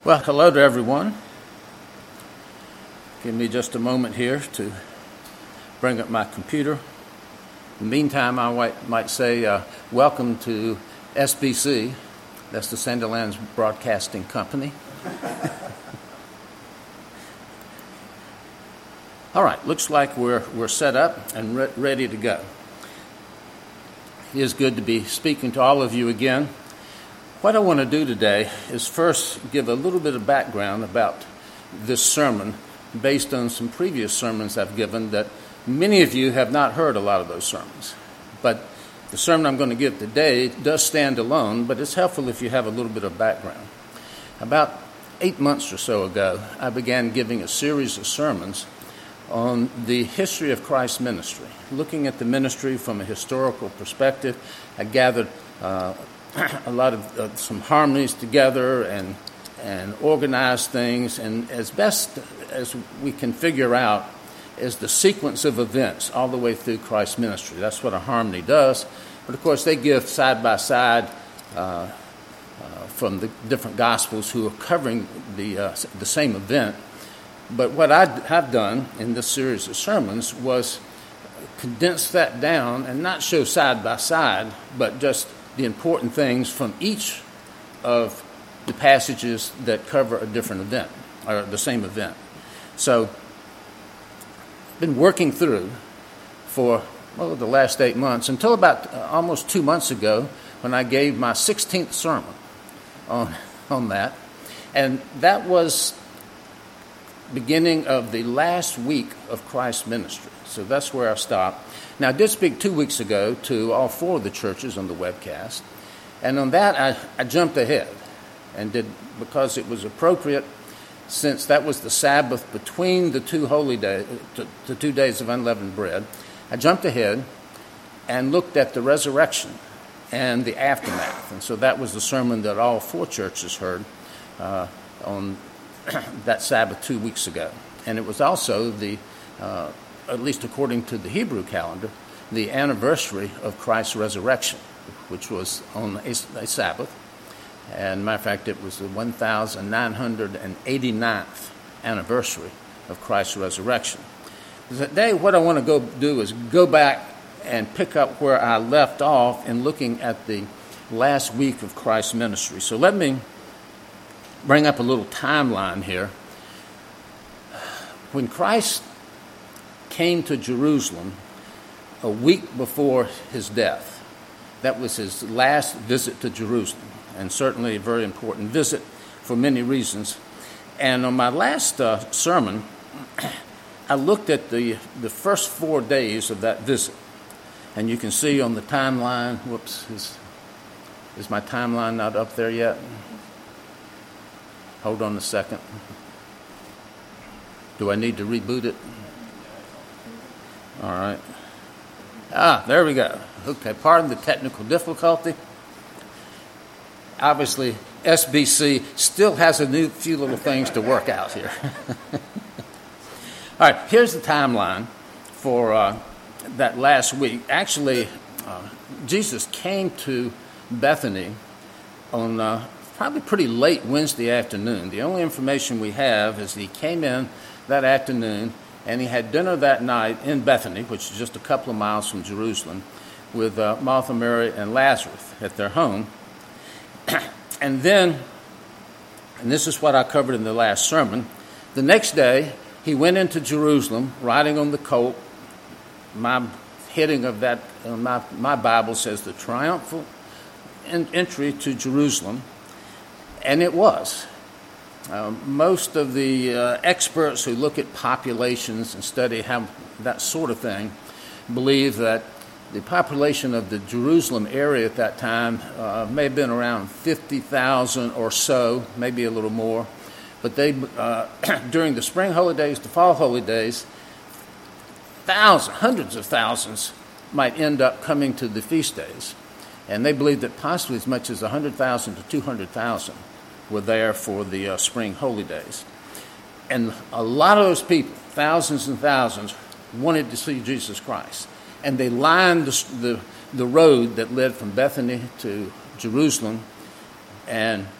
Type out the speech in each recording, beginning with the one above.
Well, hello to everyone. Give me just a moment here to bring up my computer. In the meantime, I might say welcome to SBC. That's the Sandilands Broadcasting Company. All right, looks like we're set up and ready to go. It is good to be speaking to all of you again. What I want to do today is first give a little bit of background about this sermon based on some previous sermons I've given that many of you have not heard a lot of those sermons. But the sermon I'm going to give today does stand alone, but it's helpful if you have a little bit of background. About 8 months or so ago, I began giving a series of sermons on the history of Christ's ministry, looking at the ministry from a historical perspective. I gathered a lot of some harmonies together and organize things, and as best as we can figure out is the sequence of events all the way through Christ's ministry. That's what a harmony does. But of course, they give side by side from the different Gospels who are covering the same event. But what I have done in this series of sermons was condense that down and not show side by side, but just the important things from each of the passages that cover a different event, or the same event. So, I've been working through for, the last 8 months, until about almost 2 months ago, when I gave my 16th sermon on that. And that was beginning of the last week of Christ's ministry. So that's where I stopped. Now, I did speak 2 weeks ago to all 4 of the churches on the webcast, and on that I jumped ahead and did, because it was appropriate, since that was the Sabbath between the 2 holy days, the 2 days of unleavened bread. I jumped ahead and looked at the resurrection and the aftermath, and so that was the sermon that all 4 churches heard on that Sabbath 2 weeks ago. And it was also the at least according to the Hebrew calendar, the anniversary of Christ's resurrection, which was on a Sabbath. And matter of fact, it was the 1989th anniversary of Christ's resurrection. Today, what I want to go do is go back and pick up where I left off in looking at the last week of Christ's ministry. So let me bring up a little timeline here. When Christ came to Jerusalem a week before his death, that was his last visit to Jerusalem, and certainly a very important visit for many reasons. And on my last sermon, I looked at the first 4 days of that visit. And you can see on the timeline, is my timeline not up there yet? Hold on a second. Do I need to reboot it? All right. There we go. Okay, pardon the technical difficulty. Obviously, SBC still has a few little things to work out here. All right, here's the timeline for that last week. Actually, Jesus came to Bethany on probably pretty late Wednesday afternoon. The only information we have is he came in that afternoon, and he had dinner that night in Bethany, which is just a couple of miles from Jerusalem, with Martha, Mary, and Lazarus at their home. And then, and this is what I covered in the last sermon, the next day he went into Jerusalem riding on the colt. My heading of that, my Bible says the triumphal entry to Jerusalem, and it was. Most of the experts who look at populations and study how that sort of thing believe that the population of the Jerusalem area at that time may have been around 50,000 or so, maybe a little more. But they, during the spring holy days, the fall holy days, hundreds of thousands might end up coming to the feast days. And they believe that possibly as much as 100,000 to 200,000 were there for the spring holy days. And a lot of those people, thousands and thousands, wanted to see Jesus Christ. And they lined the road that led from Bethany to Jerusalem. And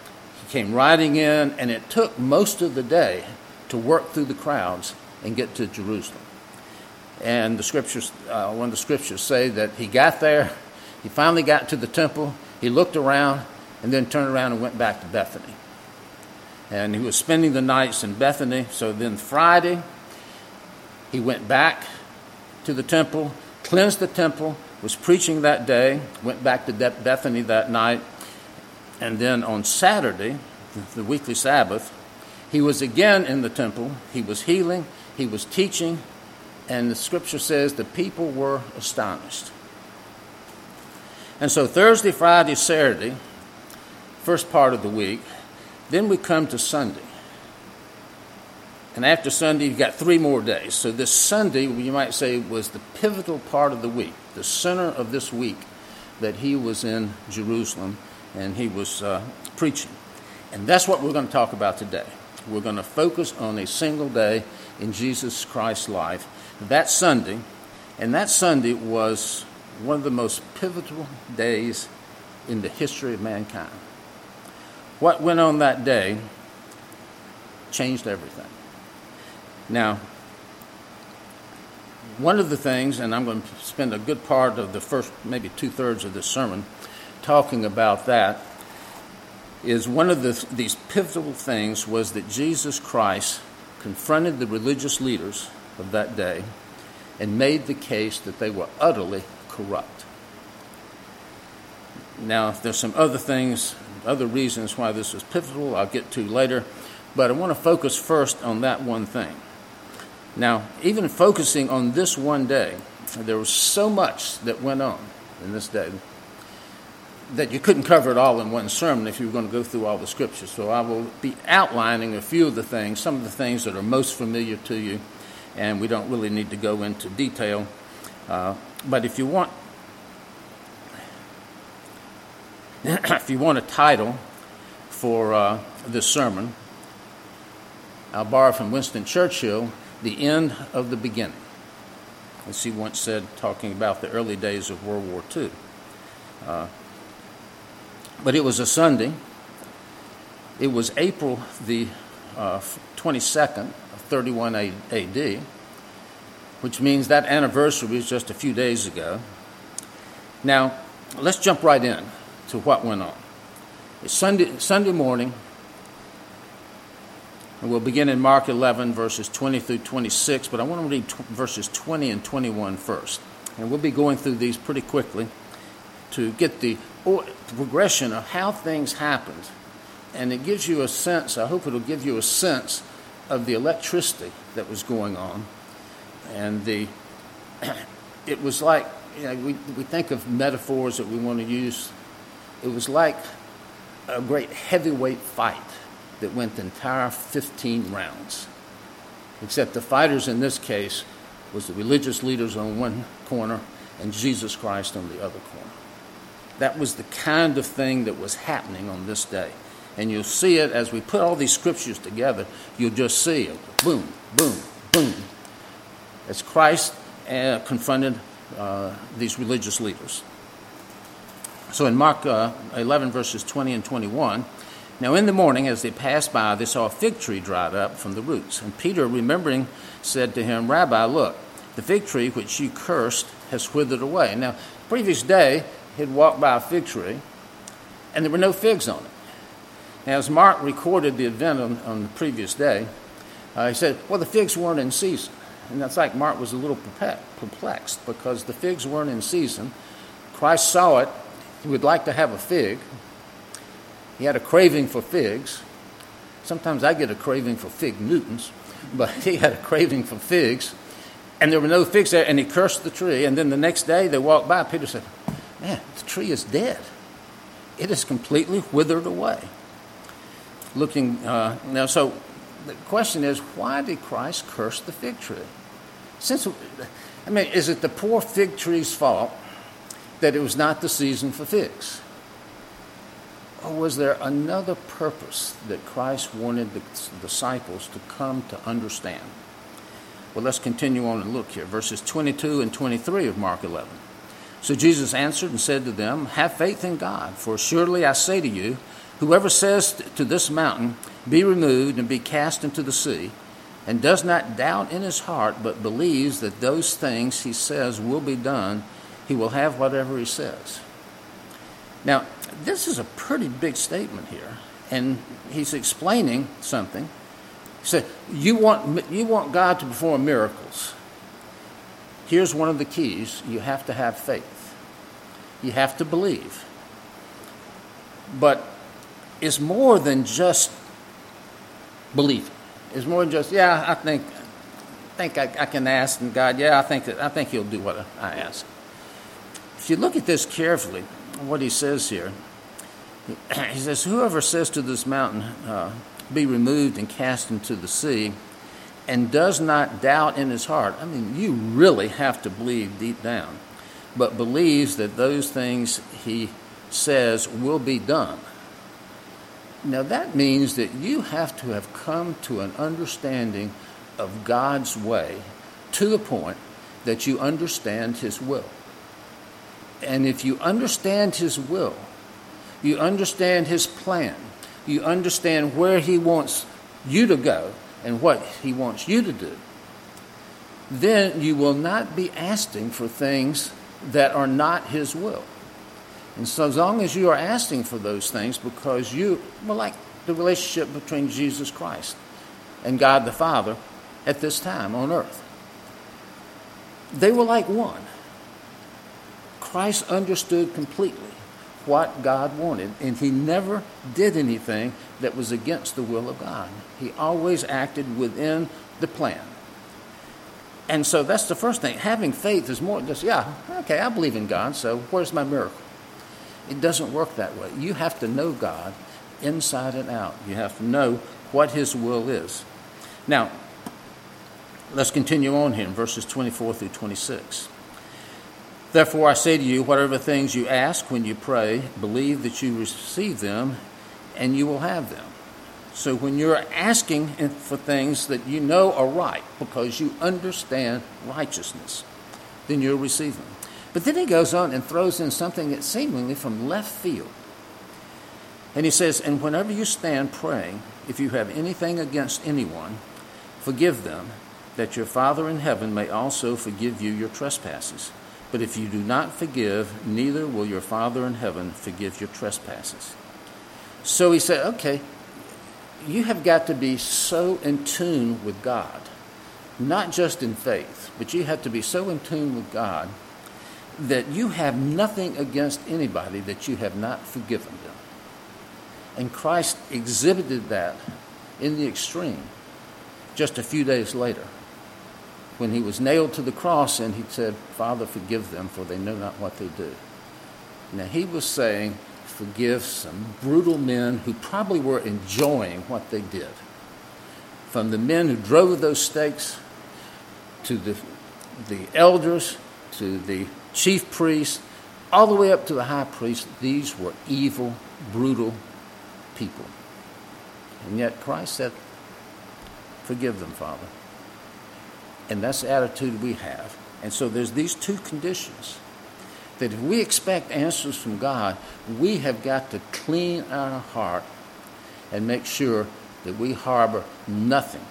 came riding in, and it took most of the day to work through the crowds and get to Jerusalem. And the scriptures, one of the scriptures say that he got there, he finally got to the temple, he looked around, and then turned around and went back to Bethany. And he was spending the nights in Bethany. So then Friday, he went back to the temple, cleansed the temple, was preaching that day, went back to Bethany that night. And then on Saturday, the weekly Sabbath, he was again in the temple. He was healing, he was teaching, and the scripture says the people were astonished. And so Thursday, Friday, Saturday, first part of the week, then we come to Sunday. And after Sunday, you've got 3 more days. So this Sunday, you might say, was the pivotal part of the week, the center of this week that he was in Jerusalem and he was preaching. And that's what we're going to talk about today. We're going to focus on a single day in Jesus Christ's life. That Sunday, and that Sunday was one of the most pivotal days in the history of mankind. What went on that day changed everything. Now, one of the things, and I'm going to spend a good part of the first maybe 2/3 of this sermon talking about that, is one of these pivotal things was that Jesus Christ confronted the religious leaders of that day and made the case that they were utterly corrupt. Now, there's some other things, other reasons why this was pivotal I'll get to later, but I want to focus first on that one thing. Now, even focusing on this one day, there was so much that went on in this day that you couldn't cover it all in one sermon if you were going to go through all the scriptures. So I will be outlining a few of the things, some of the things that are most familiar to you, and we don't really need to go into detail. But if you want a title for this sermon, I'll borrow from Winston Churchill, The End of the Beginning, as he once said, talking about the early days of World War II. But it was a Sunday. It was April the 22nd of 31 A.D., which means that anniversary was just a few days ago. Now, let's jump right in to what went on. It's Sunday morning, and we'll begin in Mark 11, verses 20 through 26, but I want to read verses 20 and 21 first. And we'll be going through these pretty quickly to get the progression of how things happened. And it gives you a sense, I hope it'll give you a sense of the electricity that was going on. And it was like, we think of metaphors that we want to use. It was like a great heavyweight fight that went the entire 15 rounds. Except the fighters in this case was the religious leaders on one corner and Jesus Christ on the other corner. That was the kind of thing that was happening on this day. And you'll see it as we put all these scriptures together, you'll just see it. Boom, boom, boom. As Christ confronted these religious leaders. So in Mark 11, verses 20 and 21, now in the morning, as they passed by, they saw a fig tree dried up from the roots. And Peter, remembering, said to him, Rabbi, look, the fig tree which you cursed has withered away. Now, the previous day, he'd walked by a fig tree, and there were no figs on it. Now, as Mark recorded the event on the previous day, he said, well, the figs weren't in season. And that's like Mark was a little perplexed because the figs weren't in season. Christ saw it. He would like to have a fig. He had a craving for figs. Sometimes I get a craving for fig Newtons, but he had a craving for figs. And there were no figs there, and he cursed the tree. And then the next day they walked by. Peter said, man, the tree is dead. It is completely withered away. Now, so the question is, why did Christ curse the fig tree? Is it the poor fig tree's fault that it was not the season for figs? Or was there another purpose that Christ wanted the disciples to come to understand? Well, let's continue on and look here. Verses 22 and 23 of Mark 11. So Jesus answered and said to them, have faith in God, for surely I say to you, Whoever says to this mountain, be removed and be cast into the sea, and does not doubt in his heart, but believes that those things he says will be done, he will have whatever he says. Now, this is a pretty big statement here, and he's explaining something. He said, you want God to perform miracles. Here's one of the keys. You have to have faith. You have to believe. But it's more than just believing. It's more than just, I think I can ask, and God, I think he'll do what I ask. If you look at this carefully, what he says here, he says, whoever says to this mountain, be removed and cast into the sea, and does not doubt in his heart. I mean, you really have to believe deep down, but believes that those things he says will be done. Now, that means that you have to have come to an understanding of God's way to the point that you understand his will. And if you understand his will, you understand his plan, you understand where he wants you to go and what he wants you to do, then you will not be asking for things that are not his will. And so as long as you are asking for those things because like the relationship between Jesus Christ and God the Father at this time on earth, they were like one. Christ understood completely what God wanted, and he never did anything that was against the will of God. He always acted within the plan. And so that's the first thing. Having faith is more just, I believe in God, so where's my miracle? It doesn't work that way. You have to know God inside and out. You have to know what his will is. Now, let's continue on here in verses 24 through 26. Therefore, I say to you, whatever things you ask when you pray, believe that you receive them, and you will have them. So when you're asking for things that you know are right, because you understand righteousness, then you'll receive them. But then he goes on and throws in something that's seemingly from left field. And he says, and whenever you stand praying, if you have anything against anyone, forgive them, that your Father in heaven may also forgive you your trespasses. But if you do not forgive, neither will your Father in heaven forgive your trespasses. So he said, okay, you have got to be so in tune with God, not just in faith, but you have to be so in tune with God that you have nothing against anybody that you have not forgiven them. And Christ exhibited that in the extreme just a few days later when he was nailed to the cross and he said, Father, forgive them, for they know not what they do. Now, he was saying, forgive some brutal men who probably were enjoying what they did. From the men who drove those stakes to the elders, to the chief priests, all the way up to the high priest, these were evil, brutal people. And yet Christ said, forgive them, Father. And that's the attitude we have. And so there's these two conditions. That if we expect answers from God, we have got to clean our heart and make sure that we harbor nothing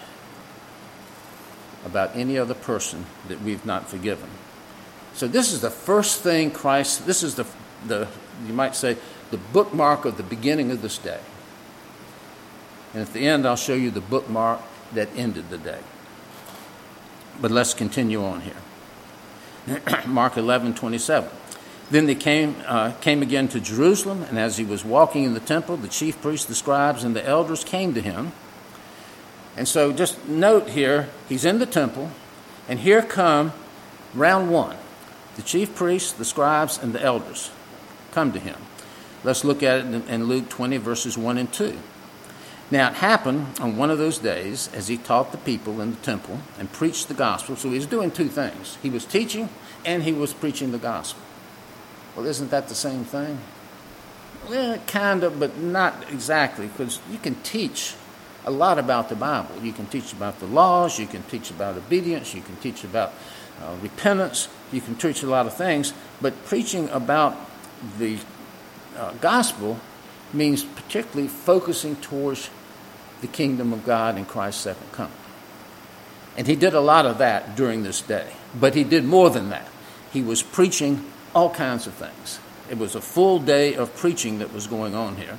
about any other person that we've not forgiven. So this is the first thing Christ, this is the you might say, the bookmark of the beginning of this day. And at the end, I'll show you the bookmark that ended the day. But let's continue on here. Mark 11:27. Then they came again to Jerusalem, and as he was walking in the temple, the chief priests, the scribes, and the elders came to him. And so just note here, he's in the temple, and here come round one. The chief priests, the scribes, and the elders come to him. Let's look at it in Luke 20, verses 1 and 2. Now it happened on one of those days as he taught the people in the temple and preached the gospel. So he was doing two things. He was teaching and he was preaching the gospel. Well, isn't that the same thing? Well, kind of, but not exactly, because you can teach a lot about the Bible. You can teach about the laws. You can teach about obedience. You can teach about repentance. You can teach a lot of things. But preaching about the gospel means particularly focusing towards the kingdom of God and Christ's second coming. And he did a lot of that during this day. But he did more than that. He was preaching all kinds of things. It was a full day of preaching that was going on here.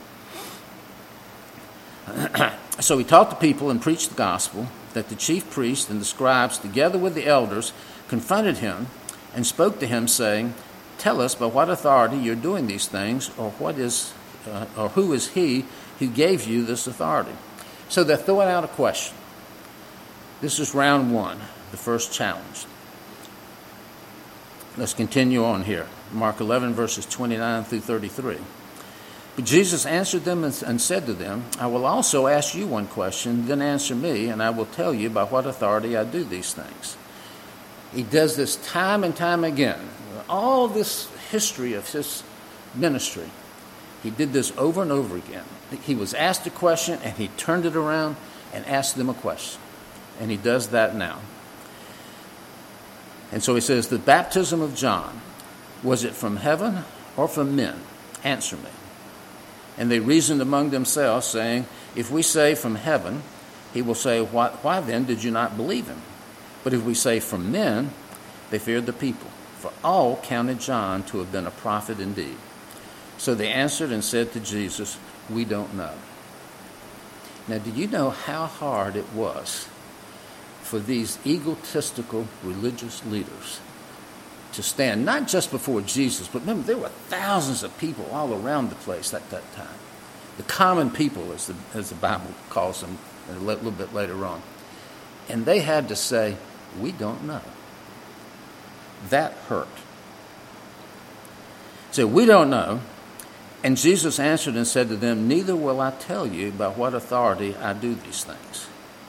So he taught the people and preached the gospel, that the chief priests and the scribes, together with the elders, confronted him and spoke to him, saying, "Tell us by what authority you're doing these things, or who is he who gave you this authority?" So they're throwing out a question. This is round one, the first challenge. Let's continue on here. Mark 11, verses 29 through 33. But Jesus answered them and said to them, "I will also ask you one question, then answer me, and I will tell you by what authority I do these things." He does this time and time again. All this history of his ministry, he did this over and over again. He was asked a question, and he turned it around and asked them a question. And he does that now. And so he says, "The baptism of John, was it from heaven or from men? Answer me." And they reasoned among themselves, saying, "If we say from heaven, he will say, why then did you not believe him? But if we say from men," they feared the people, for all counted John to have been a prophet indeed. So they answered and said to Jesus, "We don't know." Now, do you know how hard it was for these egotistical religious leaders to stand, not just before Jesus, but remember, there were thousands of people all around the place at that time. The common people, as the Bible calls them a little bit later on. And they had to say, "We don't know." That hurt. So, "We don't know." And Jesus answered and said to them, "Neither will I tell you by what authority I do these things."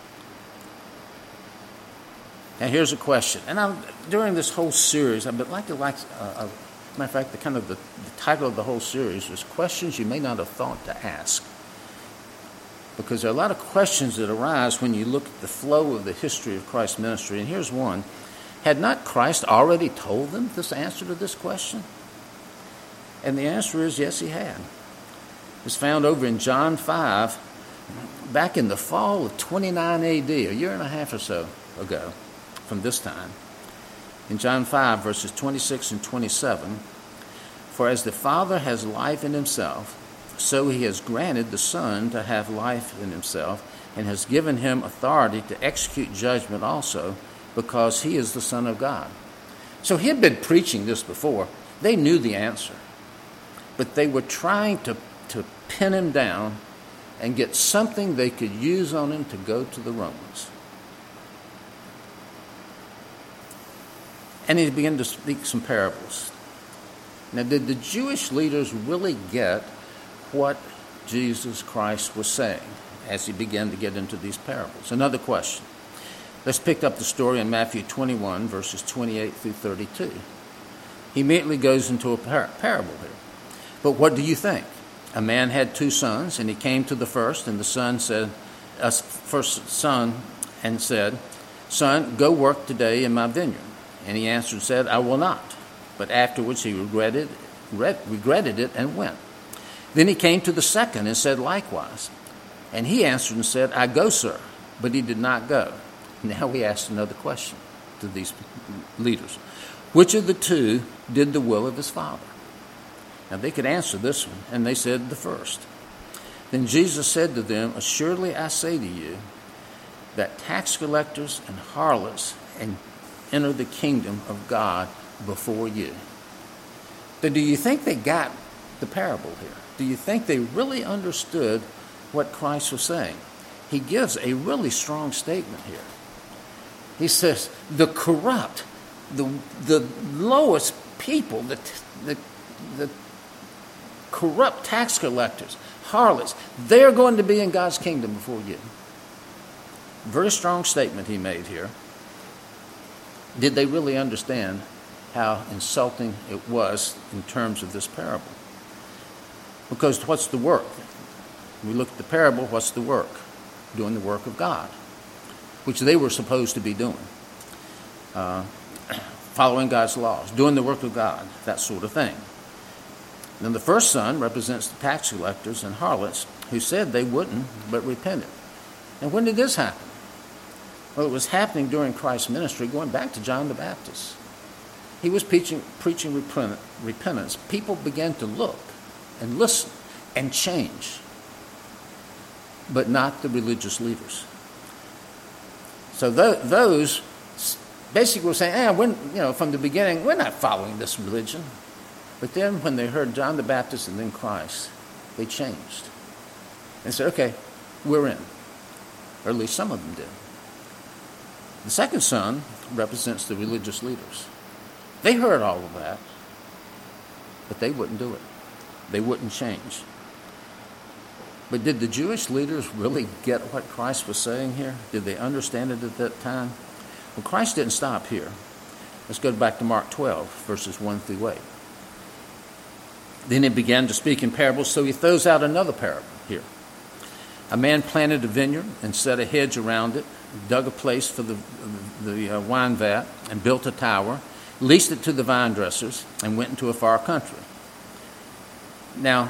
Now here's a question. And during this whole series, I'd like to matter of fact, the title of the whole series was "Questions You May Not Have Thought to Ask." Because there are a lot of questions that arise when you look at the flow of the history of Christ's ministry. And here's one. Had not Christ already told them this answer to this question? And the answer is yes, he had. It's found over in John 5, back in the fall of 29 AD, a year and a half or so ago from this time. In John 5, verses 26 and 27, "For as the Father has life in himself, so he has granted the Son to have life in himself, and has given him authority to execute judgment also, because he is the Son of God." So he had been preaching this before. They knew the answer. But they were trying to pin him down and get something they could use on him to go to the Romans. And he began to speak some parables. Now, did the Jewish leaders really get what Jesus Christ was saying as he began to get into these parables? Another question. Let's pick up the story in Matthew 21, verses 28 through 32. He immediately goes into a parable here. "But what do you think? A man had 2 sons, and he came to the first, and the first son said, 'Son, go work today in my vineyard.' And he answered and said, 'I will not.' But afterwards he regretted it and went. Then he came to the second and said likewise. And he answered and said, 'I go, sir.' But he did not go." Now we asked another question to these leaders. "Which of the 2 did the will of his father?" Now they could answer this one, and they said, "The first." Then Jesus said to them, "Assuredly I say to you, that tax collectors and harlots enter the kingdom of God before you." But do you think they got the parable here? Do you think they really understood what Christ was saying? He gives a really strong statement here. He says, the corrupt, the lowest people, the corrupt tax collectors, harlots, they're going to be in God's kingdom before you. Very strong statement he made here. Did they really understand how insulting it was in terms of this parable? Because what's the work? We look at the parable, what's the work? Doing the work of God, which they were supposed to be doing. Following God's laws, doing the work of God, that sort of thing. Then the first son represents the tax collectors and harlots who said they wouldn't, but repented. And when did this happen? Well, it was happening during Christ's ministry, going back to John the Baptist. He was preaching repentance. People began to look and listen and change, but not the religious leaders. So those basically were saying, from the beginning, we're not following this religion. But then when they heard John the Baptist and then Christ, they changed. And said, okay, we're in. Or at least some of them did. The second son represents the religious leaders. They heard all of that, but they wouldn't do it. They wouldn't change. But did the Jewish leaders really get what Christ was saying here? Did they understand it at that time? Well, Christ didn't stop here. Let's go back to Mark 12, verses 1 through 8. Then he began to speak in parables, so he throws out another parable here. A man planted a vineyard and set a hedge around it, dug a place for the wine vat, and built a tower, leased it to the vine dressers, and went into a far country. Now,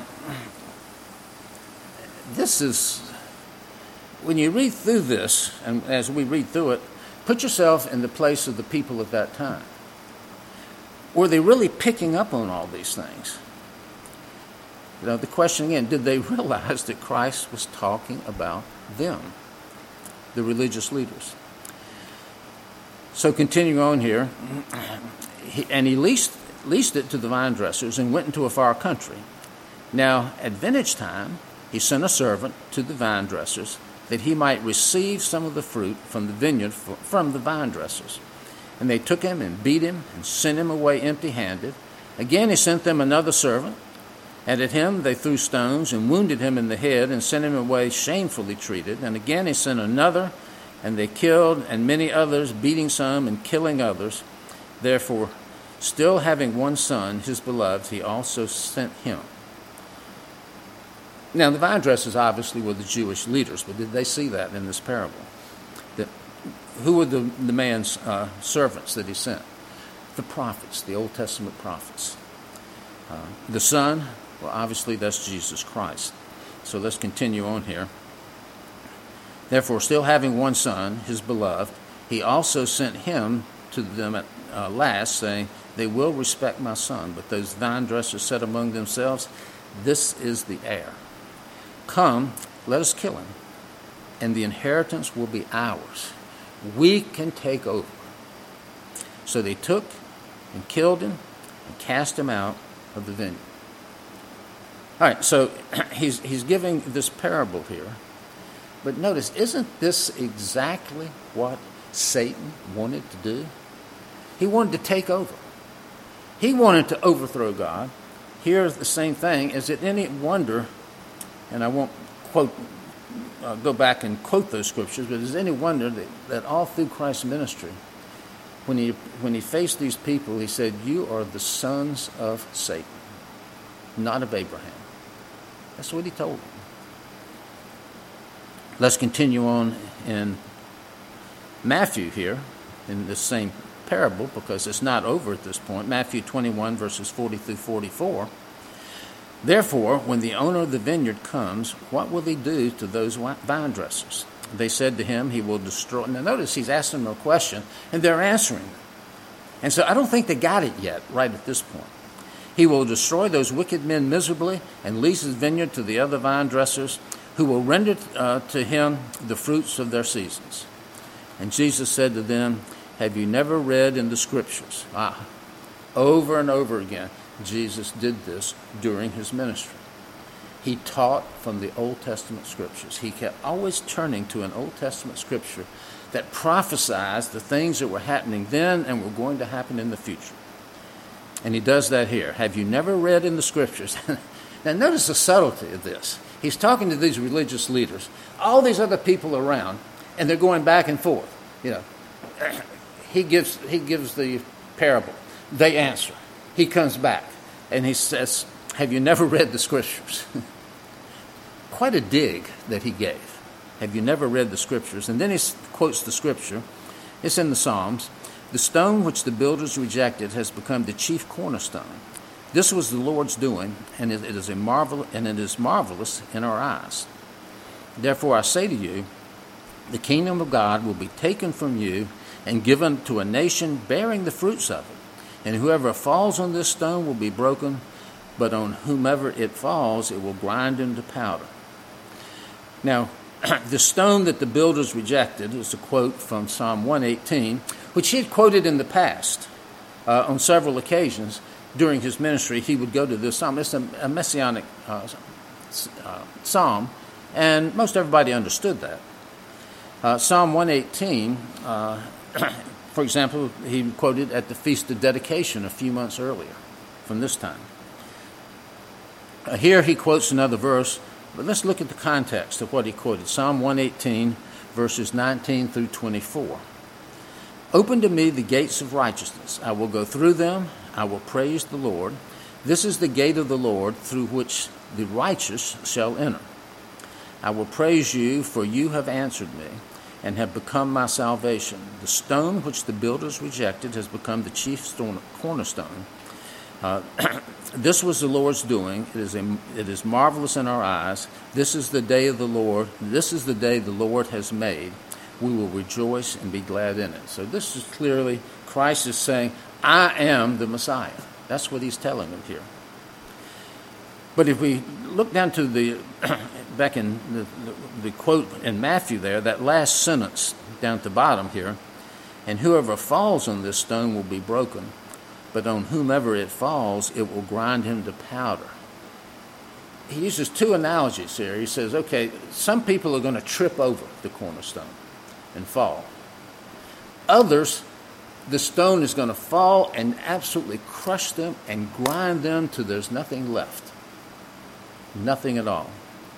this is, when you read through this, and as we read through it, put yourself in the place of the people at that time. Were they really picking up on all these things? The question again, did they realize that Christ was talking about them, the religious leaders? So continuing on here, he leased it to the vine dressers and went into a far country. Now, at vintage time, he sent a servant to the vine dressers that he might receive some of the fruit from the vineyard from the vine dressers. And they took him and beat him and sent him away empty-handed. Again, he sent them another servant. And at him they threw stones and wounded him in the head and sent him away shamefully treated. And again he sent another, and they killed, and many others, beating some and killing others. Therefore, still having one son, his beloved, he also sent him. Now, the vine dressers obviously were the Jewish leaders, but did they see that in this parable? Who were the man's servants that he sent? The prophets, the Old Testament prophets. The son, well, obviously that's Jesus Christ. So let's continue on here. Therefore, still having one son, his beloved, he also sent him to them at last, saying, they will respect my son. But those vine dressers said among themselves, this is the heir. Come, let us kill him, and the inheritance will be ours. We can take over. So they took and killed him and cast him out of the vineyard. All right, so he's giving this parable here. But notice, isn't this exactly what Satan wanted to do? He wanted to take over. He wanted to overthrow God. Here's the same thing. Is it any wonder, and I won't go back and quote those scriptures, but is it any wonder that all through Christ's ministry, when he faced these people, he said, you are the sons of Satan, not of Abraham. That's what he told them. Let's continue on in Matthew here, in this same parable, because it's not over at this point. Matthew 21, verses 40 through 44. Therefore, when the owner of the vineyard comes, what will he do to those vine dressers? They said to him, he will destroy. Now notice he's asking them a question, and they're answering them. And so I don't think they got it yet, right at this point. He will destroy those wicked men miserably and lease his vineyard to the other vine dressers, who will render to him the fruits of their seasons. And Jesus said to them, have you never read in the scriptures? Over and over again, Jesus did this during his ministry. He taught from the Old Testament scriptures. He kept always turning to an Old Testament scripture that prophesied the things that were happening then and were going to happen in the future. And he does that here. Have you never read in the scriptures? Now notice the subtlety of this. He's talking to these religious leaders, all these other people around, and they're going back and forth. He gives the parable. They answer. He comes back and he says, have you never read the scriptures? Quite a dig that he gave. Have you never read the scriptures? And then he quotes the scripture. It's in the Psalms. The stone which the builders rejected has become the chief cornerstone. This was the Lord's doing, and it is marvelous in our eyes. Therefore I say to you, the kingdom of God will be taken from you and given to a nation bearing the fruits of it. And whoever falls on this stone will be broken, but on whomever it falls, it will grind into powder. Now, the stone that the builders rejected is a quote from Psalm 118, which he had quoted in the past on several occasions during his ministry. He would go to this psalm. It's a messianic psalm, and most everybody understood that. Psalm 118, for example, he quoted at the Feast of Dedication a few months earlier from this time. Here he quotes another verse, but let's look at the context of what he quoted. Psalm 118, verses 19 through 24. Open to me the gates of righteousness. I will go through them. I will praise the Lord. This is the gate of the Lord through which the righteous shall enter. I will praise you, for you have answered me and have become my salvation. The stone which the builders rejected has become the chief cornerstone. This was the Lord's doing. It is marvelous in our eyes. This is the day of the Lord. This is the day the Lord has made. We will rejoice and be glad in it. So this is clearly Christ is saying, I am the Messiah. That's what he's telling them here. But if we look down to the back in the quote in Matthew there, that last sentence down at the bottom here, and whoever falls on this stone will be broken, but on whomever it falls, it will grind him to powder. He uses two analogies here. He says, okay, some people are going to trip over the cornerstone and fall. Others, the stone is going to fall and absolutely crush them and grind them till there's nothing left. Nothing at all.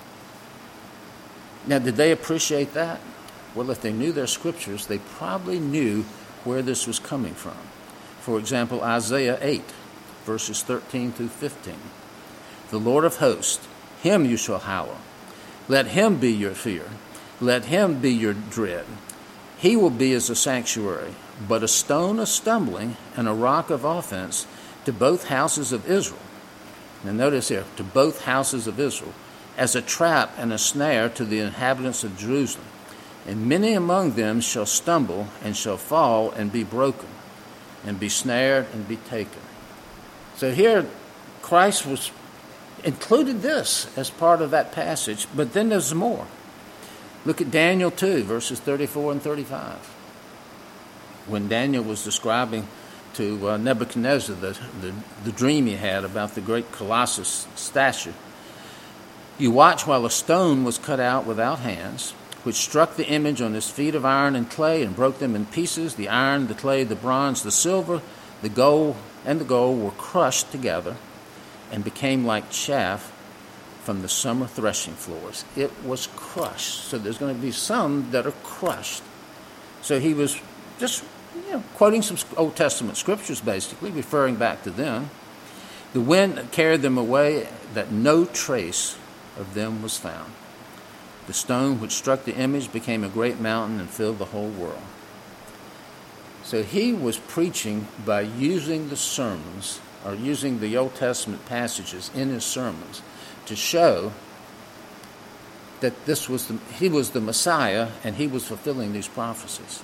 Now, did they appreciate that? Well, if they knew their scriptures, they probably knew where this was coming from. For example, Isaiah 8, verses 13 through 15. The Lord of hosts, him you shall hallow. Let him be your fear. Let him be your dread. He will be as a sanctuary, but a stone of stumbling and a rock of offense to both houses of Israel. Now notice here, to both houses of Israel, as a trap and a snare to the inhabitants of Jerusalem. And many among them shall stumble and shall fall and be broken, and be snared and be taken. So here, Christ was included this as part of that passage, but then there's more. Look at Daniel 2, verses 34 and 35. When Daniel was describing to Nebuchadnezzar the dream he had about the great colossus statue, you watch while a stone was cut out without hands, which struck the image on his feet of iron and clay and broke them in pieces. The iron, the clay, the bronze, the silver, the gold were crushed together and became like chaff from the summer threshing floors. It was crushed. So there's going to be some that are crushed. So he was just quoting some Old Testament scriptures, basically, referring back to them. The wind carried them away, that no trace of them was found. The stone which struck the image became a great mountain and filled the whole world. So he was preaching by using the sermons, or using the Old Testament passages in his sermons, to show that he was the Messiah and he was fulfilling these prophecies.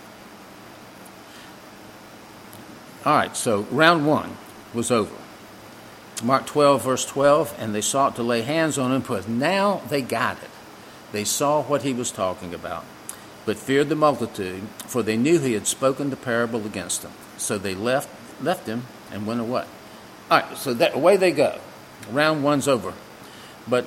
All right, so round one was over. Mark 12, verse 12, and they sought to lay hands on him, but now they got it. They saw what he was talking about, but feared the multitude, for they knew he had spoken the parable against them. So they left him and went away. All right, so away they go. Round one's over. But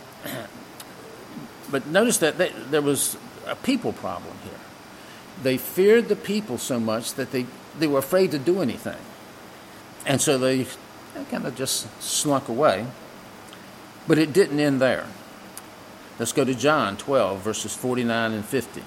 notice that there was a people problem here. They feared the people so much that they were afraid to do anything. And so they kind of just slunk away. But it didn't end there. Let's go to John 12, verses 49 and 50.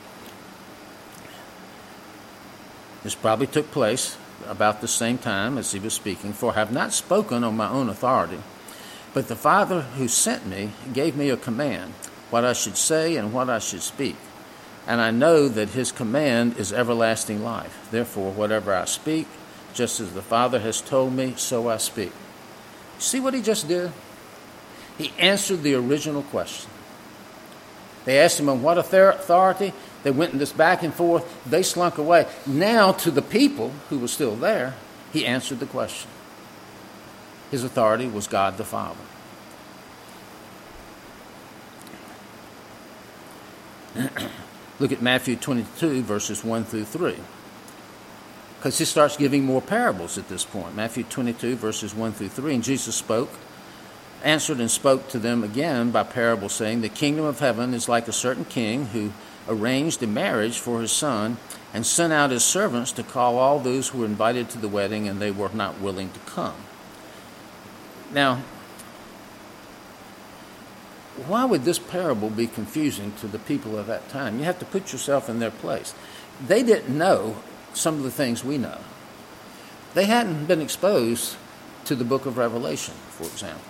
This probably took place about the same time as he was speaking. For I have not spoken on my own authority, but the Father who sent me gave me a command, what I should say and what I should speak. And I know that his command is everlasting life. Therefore, whatever I speak, just as the Father has told me, so I speak. See what he just did? He answered the original question. They asked him on what authority. They went in this back and forth. They slunk away. Now, to the people who were still there, he answered the question. His authority was God the Father. Look at Matthew 22, verses 1 through 3. Because he starts giving more parables at this point. Matthew 22, verses 1 through 3. And Jesus answered and spoke to them again by parable, saying, the kingdom of heaven is like a certain king who arranged a marriage for his son and sent out his servants to call all those who were invited to the wedding, and they were not willing to come. Now, why would this parable be confusing to the people of that time? You have to put yourself in their place. They didn't know some of the things we know. They hadn't been exposed to the book of Revelation, for example.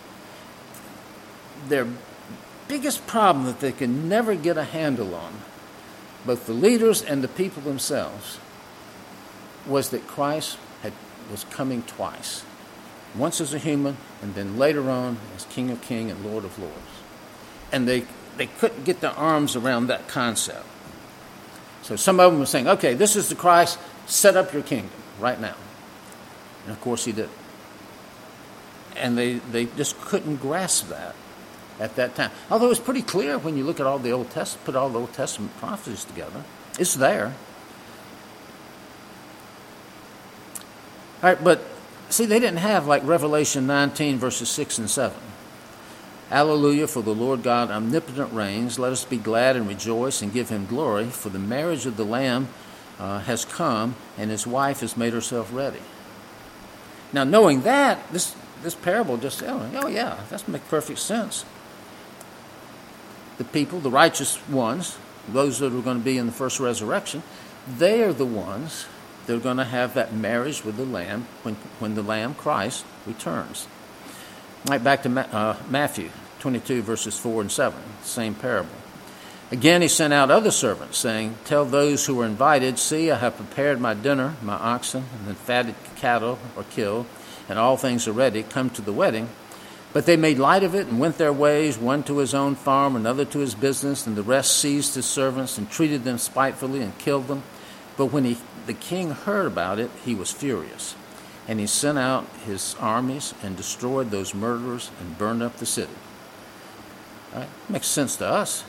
Their biggest problem that they could never get a handle on, both the leaders and the people themselves, was that Christ was coming twice. Once as a human, and then later on as King of Kings and Lord of Lords. And they couldn't get their arms around that concept. So some of them were saying, okay, this is the Christ, set up your kingdom right now. And of course he did. And they just couldn't grasp that at that time. Although it's pretty clear when you look at all the Old Testament, put all the Old Testament prophecies together. It's there. All right, but see, they didn't have like Revelation 19, verses 6 and 7. Hallelujah, for the Lord God omnipotent reigns. Let us be glad and rejoice and give him glory, for the marriage of the Lamb has come, and his wife has made herself ready. Now, knowing that, this parable just, oh yeah, that makes perfect sense. The people, the righteous ones, those that are going to be in the first resurrection, they are the ones that are going to have that marriage with the Lamb when the Lamb, Christ, returns. Right back to Matthew 22, verses 4 and 7, same parable. Again, he sent out other servants, saying, tell those who were invited, see, I have prepared my dinner, my oxen and the fatted cattle are killed, and all things are ready. Come to the wedding. But they made light of it and went their ways, one to his own farm, another to his business, and the rest seized his servants and treated them spitefully and killed them. But when the king heard about it, he was furious. And he sent out his armies and destroyed those murderers and burned up the city. All right? Makes sense to us.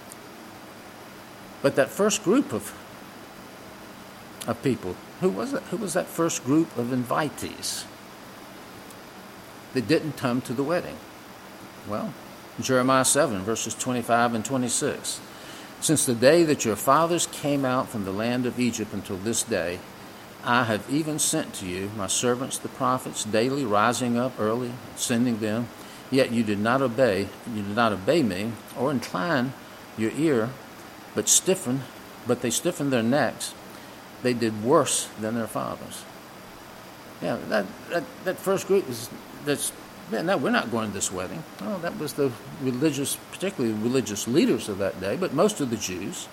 But that first group of people, who was it? Who was that first group of invitees that didn't come to the wedding? Well, Jeremiah 7, verses 25 and 26. Since the day that your fathers came out from the land of Egypt until this day, I have even sent to you my servants, the prophets, daily rising up early, sending them. Yet you did not obey. You did not obey me or incline your ear, but they stiffened their necks. They did worse than their fathers. Yeah, that first group no, we're not going to this wedding. Oh, that was the religious, particularly religious leaders of that day, but most of the Jews.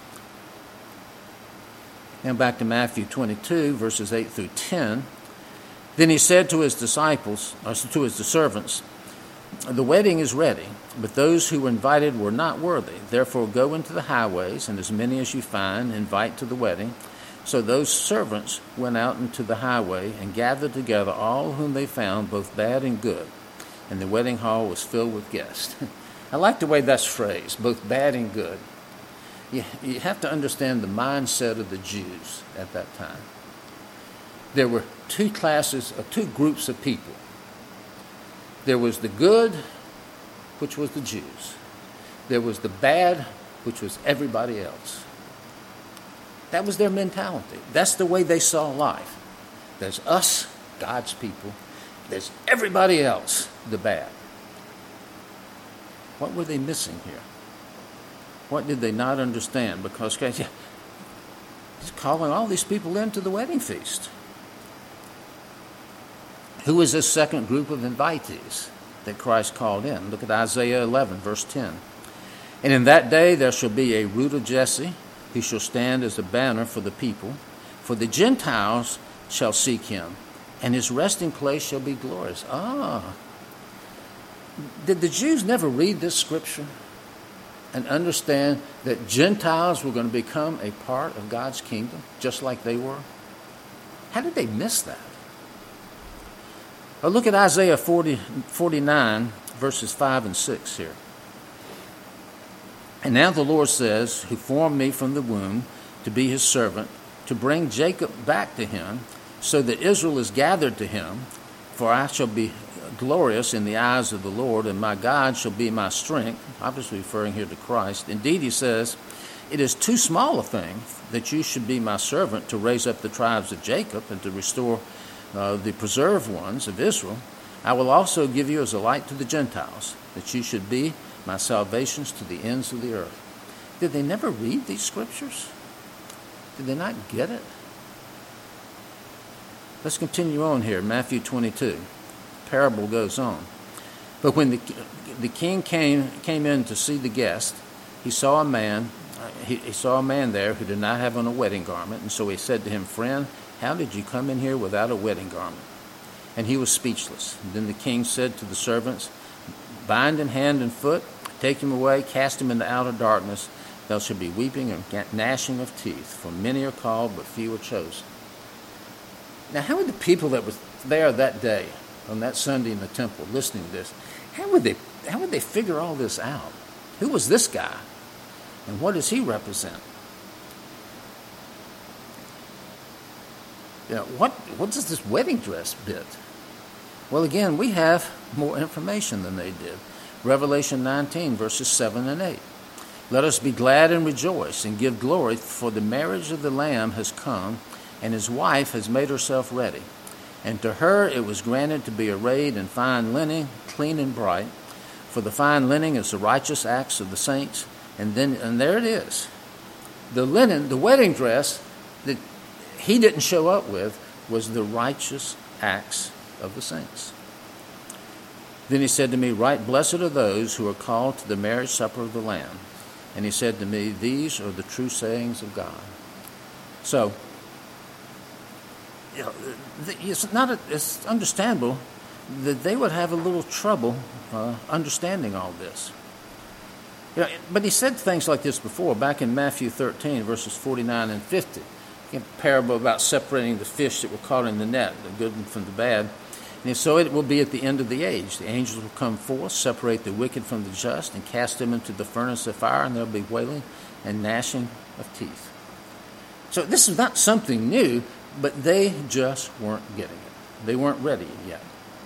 Now back to Matthew 22, verses 8 through 10. Then he said to his disciples, or to his servants, the wedding is ready, but those who were invited were not worthy. Therefore go into the highways, and as many as you find, invite to the wedding. So those servants went out into the highway and gathered together all whom they found, both bad and good. And the wedding hall was filled with guests. I like the way that's phrased, both bad and good. You have to understand the mindset of the Jews at that time. There were two groups of people. There was the good, which was the Jews. There was the bad, which was everybody else. That was their mentality. That's the way they saw life. There's us, God's people. There's everybody else, the bad. What were they missing here? What did they not understand? Because he's calling all these people into the wedding feast. Who is this second group of invitees that Christ called in? Look at Isaiah 11, verse 10. And in that day there shall be a root of Jesse, who shall stand as a banner for the people. For the Gentiles shall seek him, and his resting place shall be glorious. Did the Jews never read this scripture and understand that Gentiles were going to become a part of God's kingdom, just like they were? How did they miss that? Well, look at Isaiah 49, verses 5 and 6 here. And now the Lord says, who formed me from the womb to be his servant, to bring Jacob back to him, so that Israel is gathered to him, for I shall be glorious in the eyes of the Lord, and my God shall be my strength. Obviously referring here to Christ. Indeed, he says, it is too small a thing that you should be my servant to raise up the tribes of Jacob and to restore the preserved ones of Israel. I will also give you as a light to the Gentiles, that you should be my salvations to the ends of the earth. Did they never read these scriptures? Did they not get it? Let's continue on here. Matthew 22. The parable goes on. But when the king came in to see the guest, he saw a man. He saw a man there who did not have on a wedding garment, and so he said to him, "Friend, how did you come in here without a wedding garment?" And he was speechless. And then the king said to the servants, "Bind him hand and foot, take him away, cast him into outer darkness. There shall be weeping and gnashing of teeth, for many are called, but few are chosen." Now, how would the people that were there that day, on that Sunday in the temple, listening to this, how would they figure all this out? Who was this guy, and what does he represent? You know, what does this wedding dress bit? Well, again, we have more information than they did. Revelation 19, verses 7 and 8. Let us be glad and rejoice and give glory, for the marriage of the Lamb has come, and his wife has made herself ready. And to her it was granted to be arrayed in fine linen, clean and bright. For the fine linen is the righteous acts of the saints. And there it is. The linen, the wedding dress that he didn't show up with, was the righteous acts of the saints. Then he said to me, "Right blessed are those who are called to the marriage supper of the Lamb." And he said to me, "These are the true sayings of God." So, you know, it's understandable that they would have a little trouble understanding all this. You know, but he said things like this before, back in Matthew 13, verses 49 and 50. A parable about separating the fish that were caught in the net, the good from the bad. And so it will be at the end of the age. The angels will come forth, separate the wicked from the just, and cast them into the furnace of fire, and there will be wailing and gnashing of teeth. So this is not something new, but they just weren't getting it. They weren't ready yet.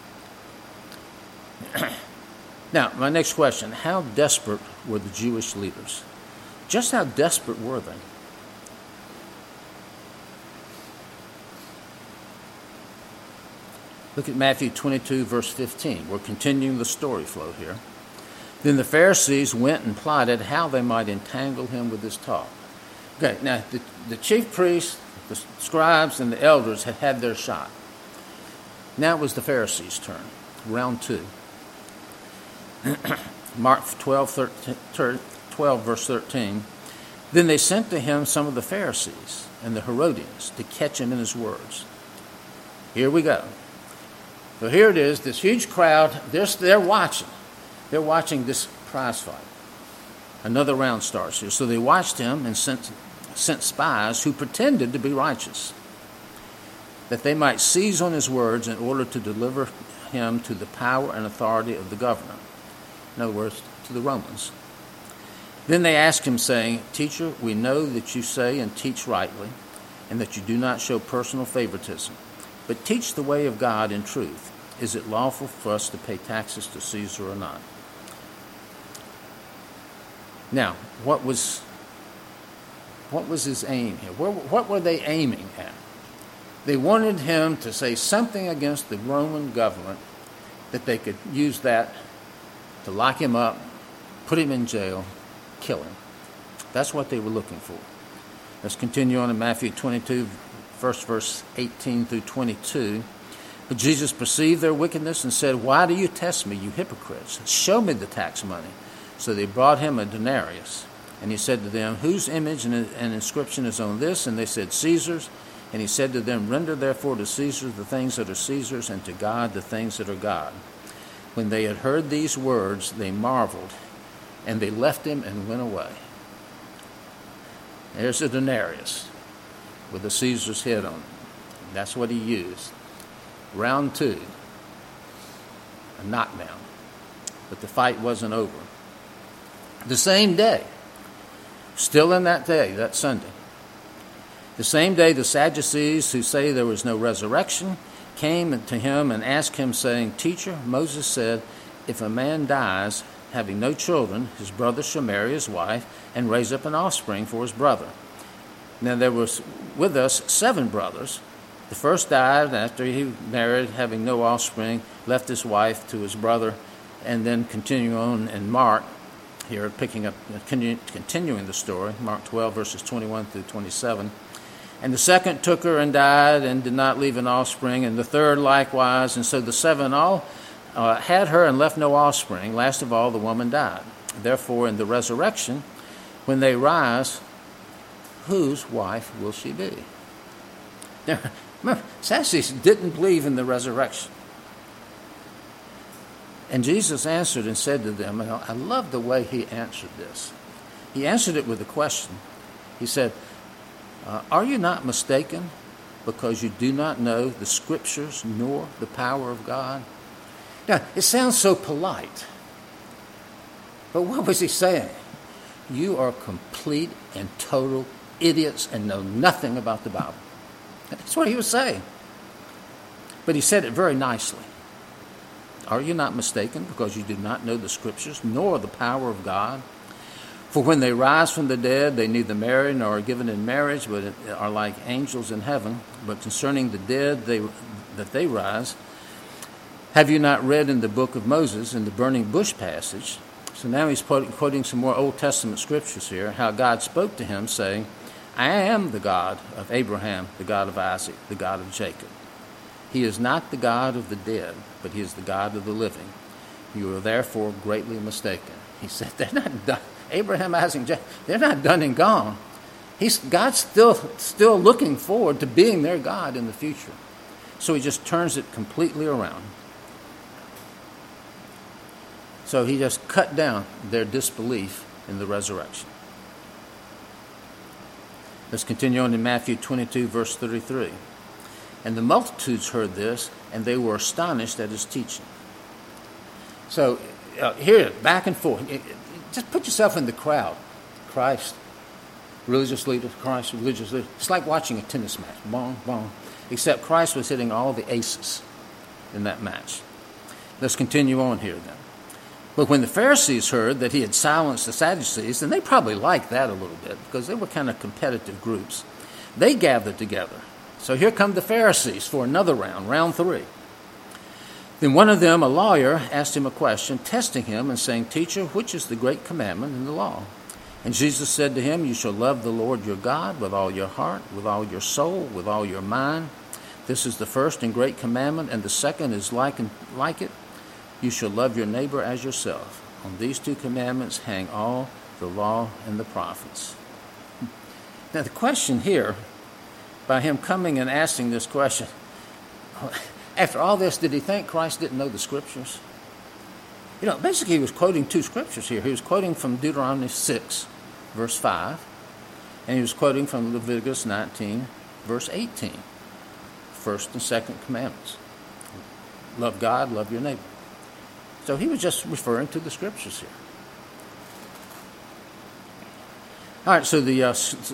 Now, my next question, how desperate were the Jewish leaders? Just how desperate were they? Look at Matthew 22, verse 15. We're continuing the story flow here. Then the Pharisees went and plotted how they might entangle him with his talk. Okay, now the chief priests, the scribes, and the elders had had their shot. Now it was the Pharisees' turn, round 2. Mark 12, verse 13. Then they sent to him some of the Pharisees and the Herodians to catch him in his words. Here we go. So here it is, this huge crowd, they're watching. They're watching this prize fight. Another round starts here. So they watched him and sent spies who pretended to be righteous, that they might seize on his words in order to deliver him to the power and authority of the governor. In other words, to the Romans. Then they asked him, saying, "Teacher, we know that you say and teach rightly, and that you do not show personal favoritism, but teach the way of God in truth. Is it lawful for us to pay taxes to Caesar or not?" Now, what was his aim here? What were they aiming at? They wanted him to say something against the Roman government that they could use that to lock him up, put him in jail, kill him. That's what they were looking for. Let's continue on in Matthew 22, verse 18 through 22. But Jesus perceived their wickedness and said, "Why do you test me, you hypocrites? Show me the tax money." So they brought him a denarius. And he said to them, "Whose image and inscription is on this?" And they said, "Caesar's." And he said to them, Render therefore to Caesar the things that are Caesar's, and to God the things that are God. When they had heard these words, they marveled, and they left him and went away. There's a denarius with a Caesar's head on it. That's what he used. Round two, a knockdown. But the fight wasn't over. The same day, still in that day, that Sunday, the same day the Sadducees, who say there was no resurrection, came to him and asked him, saying, Teacher, Moses said, if a man dies, having no children, his brother shall marry his wife and raise up an offspring for his brother. Now there was with us 7 brothers. The first died after he married, having no offspring, left his wife to his brother, and then continue on in Mark, here picking up, continuing the story, Mark 12, verses 21 through 27. And the second took her and died and did not leave an offspring, and the third likewise. And so the 7 all had her and left no offspring. Last of all, the woman died. Therefore, in the resurrection, when they rise, whose wife will she be? Now, remember, Sadducees didn't believe in the resurrection. And Jesus answered and said to them, and I love the way he answered this. He answered it with a question. He said, Are you not mistaken because you do not know the Scriptures nor the power of God? Now, it sounds so polite. But what was he saying? You are complete and total idiots and know nothing about the Bible. That's what he was saying. But he said it very nicely. Are you not mistaken because you do not know the Scriptures nor the power of God? For when they rise from the dead, they neither marry nor are given in marriage, but are like angels in heaven. But concerning the dead that they rise, have you not read in the book of Moses, in the burning bush passage? So now he's quoting some more Old Testament scriptures here, how God spoke to him, saying, I am the God of Abraham, the God of Isaac, the God of Jacob. He is not the God of the dead, but he is the God of the living. You are therefore greatly mistaken. He said, they're not done. Abraham, Isaac, Jacob, they're not done and gone. God's still looking forward to being their God in the future. So he just turns it completely around. So he just cut down their disbelief in the resurrection. Let's continue on in Matthew 22, verse 33. And the multitudes heard this, and they were astonished at his teaching. So here, back and forth. Just put yourself in the crowd. Christ, religious leader, Christ, religious leader. It's like watching a tennis match. Bong, bong. Except Christ was hitting all the aces in that match. Let's continue on here then. But when the Pharisees heard that he had silenced the Sadducees, and they probably liked that a little bit because they were kind of competitive groups, they gathered together. So here come the Pharisees for another round, round 3. Then one of them, a lawyer, asked him a question, testing him and saying, Teacher, which is the great commandment in the law? And Jesus said to him, You shall love the Lord your God with all your heart, with all your soul, with all your mind. This is the first and great commandment, and the second is like it. You shall love your neighbor as yourself. On these 2 commandments hang all the law and the prophets. Now the question here, by him coming and asking this question, after all this, did he think Christ didn't know the Scriptures? Basically he was quoting 2 scriptures here. He was quoting from Deuteronomy 6, verse 5, and he was quoting from Leviticus 19, verse 18, first and second commandments. Love God, love your neighbor. So he was just referring to the Scriptures here. All right, so the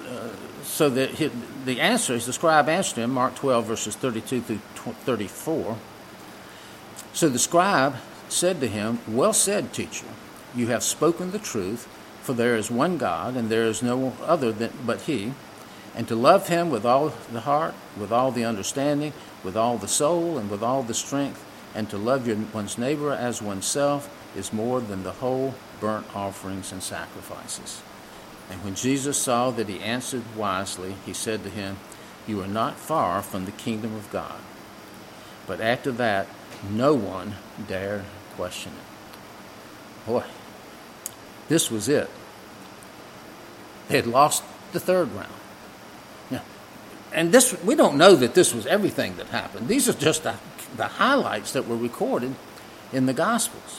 answer is, the scribe answered him, Mark 12, verses 32 through 34. So the scribe said to him, Well said, teacher, you have spoken the truth, for there is one God, and there is no other but he, and to love him with all the heart, with all the understanding, with all the soul, and with all the strength, and to love one's neighbor as oneself is more than the whole burnt offerings and sacrifices. And when Jesus saw that he answered wisely, he said to him, You are not far from the kingdom of God. But after that, no one dared question it. Boy, this was it. They had lost the 3rd round. Now, And this, we don't know that this was everything that happened. These are just the highlights that were recorded in the Gospels.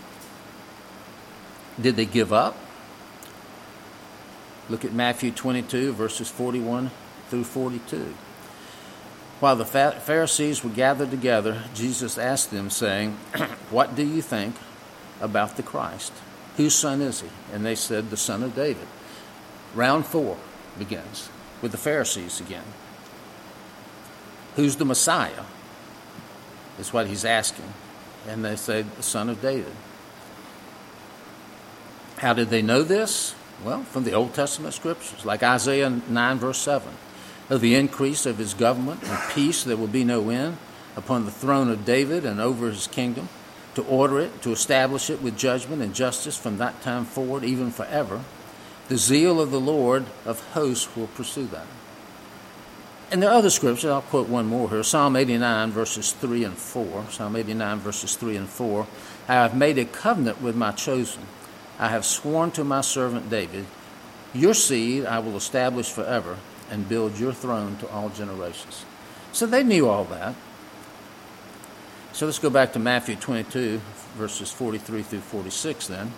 Did they give up? Look at Matthew 22, verses 41 through 42. While the Pharisees were gathered together, Jesus asked them, saying, "What do you think about the Christ? Whose son is he?" And they said, "The son of David." Round 4 begins with the Pharisees again. Who's the Messiah? Is what he's asking. And they say, "The son of David." How did they know this? Well, from the Old Testament scriptures, like Isaiah 9, verse 7. "Of the increase of his government and peace there will be no end upon the throne of David and over his kingdom, to order it, to establish it with judgment and justice from that time forward, even forever. The zeal of the Lord of hosts will pursue that." And there are other scriptures. I'll quote one more here. Psalm 89, verses 3 and 4. Psalm 89, verses 3 and 4. "I have made a covenant with my chosen. I have sworn to my servant David, your seed I will establish forever and build your throne to all generations." So they knew all that. So let's go back to Matthew 22, verses 43 through 46 then.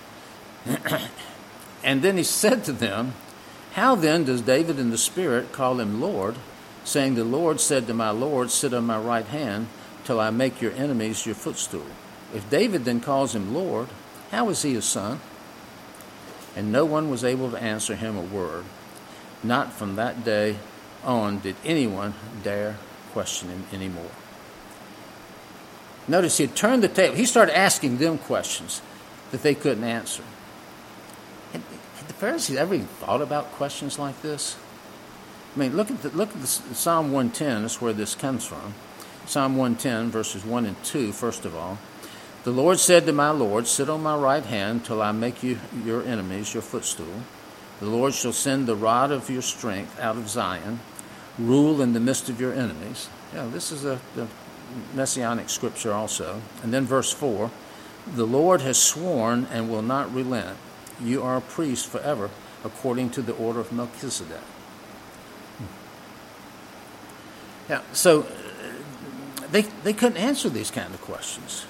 "And then he said to them, How then does David in the Spirit call him Lord, saying, The Lord said to my Lord, Sit on my right hand till I make your enemies your footstool? If David then calls him Lord, how is he his son?" And no one was able to answer him a word. Not from that day on did anyone dare question him anymore. Notice he had turned the table. He started asking them questions that they couldn't answer. Had the Pharisees ever even thought about questions like this? I mean, look at the Psalm 110. That's where this comes from. Psalm 110, verses 1 and 2, first of all. "The Lord said to my Lord, Sit on my right hand till I make you your enemies your footstool. The Lord shall send the rod of your strength out of Zion, rule in the midst of your enemies." This is the messianic scripture also. And then verse 4, "The Lord has sworn and will not relent. You are a priest forever, according to the order of Melchizedek." So they couldn't answer these kind of questions.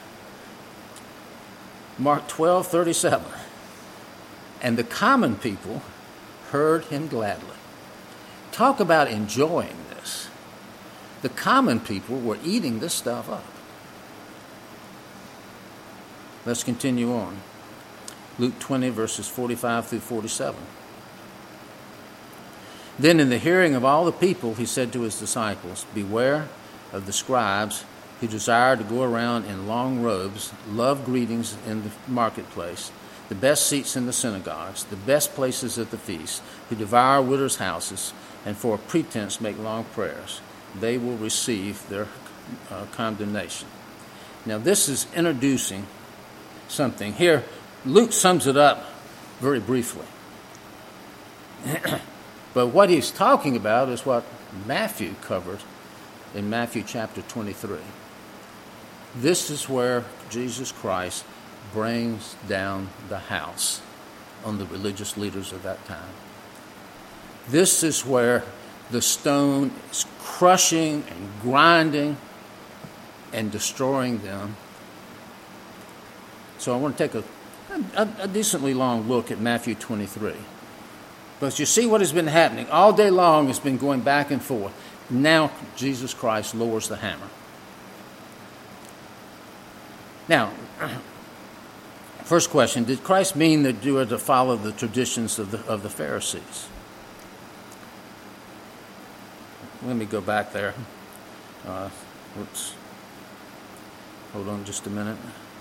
Mark 12:37, "And the common people heard him gladly." Talk about enjoying this. The common people were eating this stuff up. Let's continue on. Luke 20, verses 45 through 47. "Then in the hearing of all the people, he said to his disciples, Beware of the scribes who desire to go around in long robes, love greetings in the marketplace, the best seats in the synagogues, the best places at the feast, who devour widows' houses, and for a pretense make long prayers. They will receive their condemnation." Now this is introducing something. Here, Luke sums it up very briefly. But what he's talking about is what Matthew covered in Matthew chapter 23. This is where Jesus Christ brings down the house on the religious leaders of that time. This is where the stone is crushing and grinding and destroying them. So I want to take a decently long look at Matthew 23. But you see what has been happening. All day long it's been going back and forth. Now Jesus Christ lowers the hammer. Now, first question, did Christ mean that you are to follow the traditions of the Pharisees? Let me go back there. Hold on just a minute.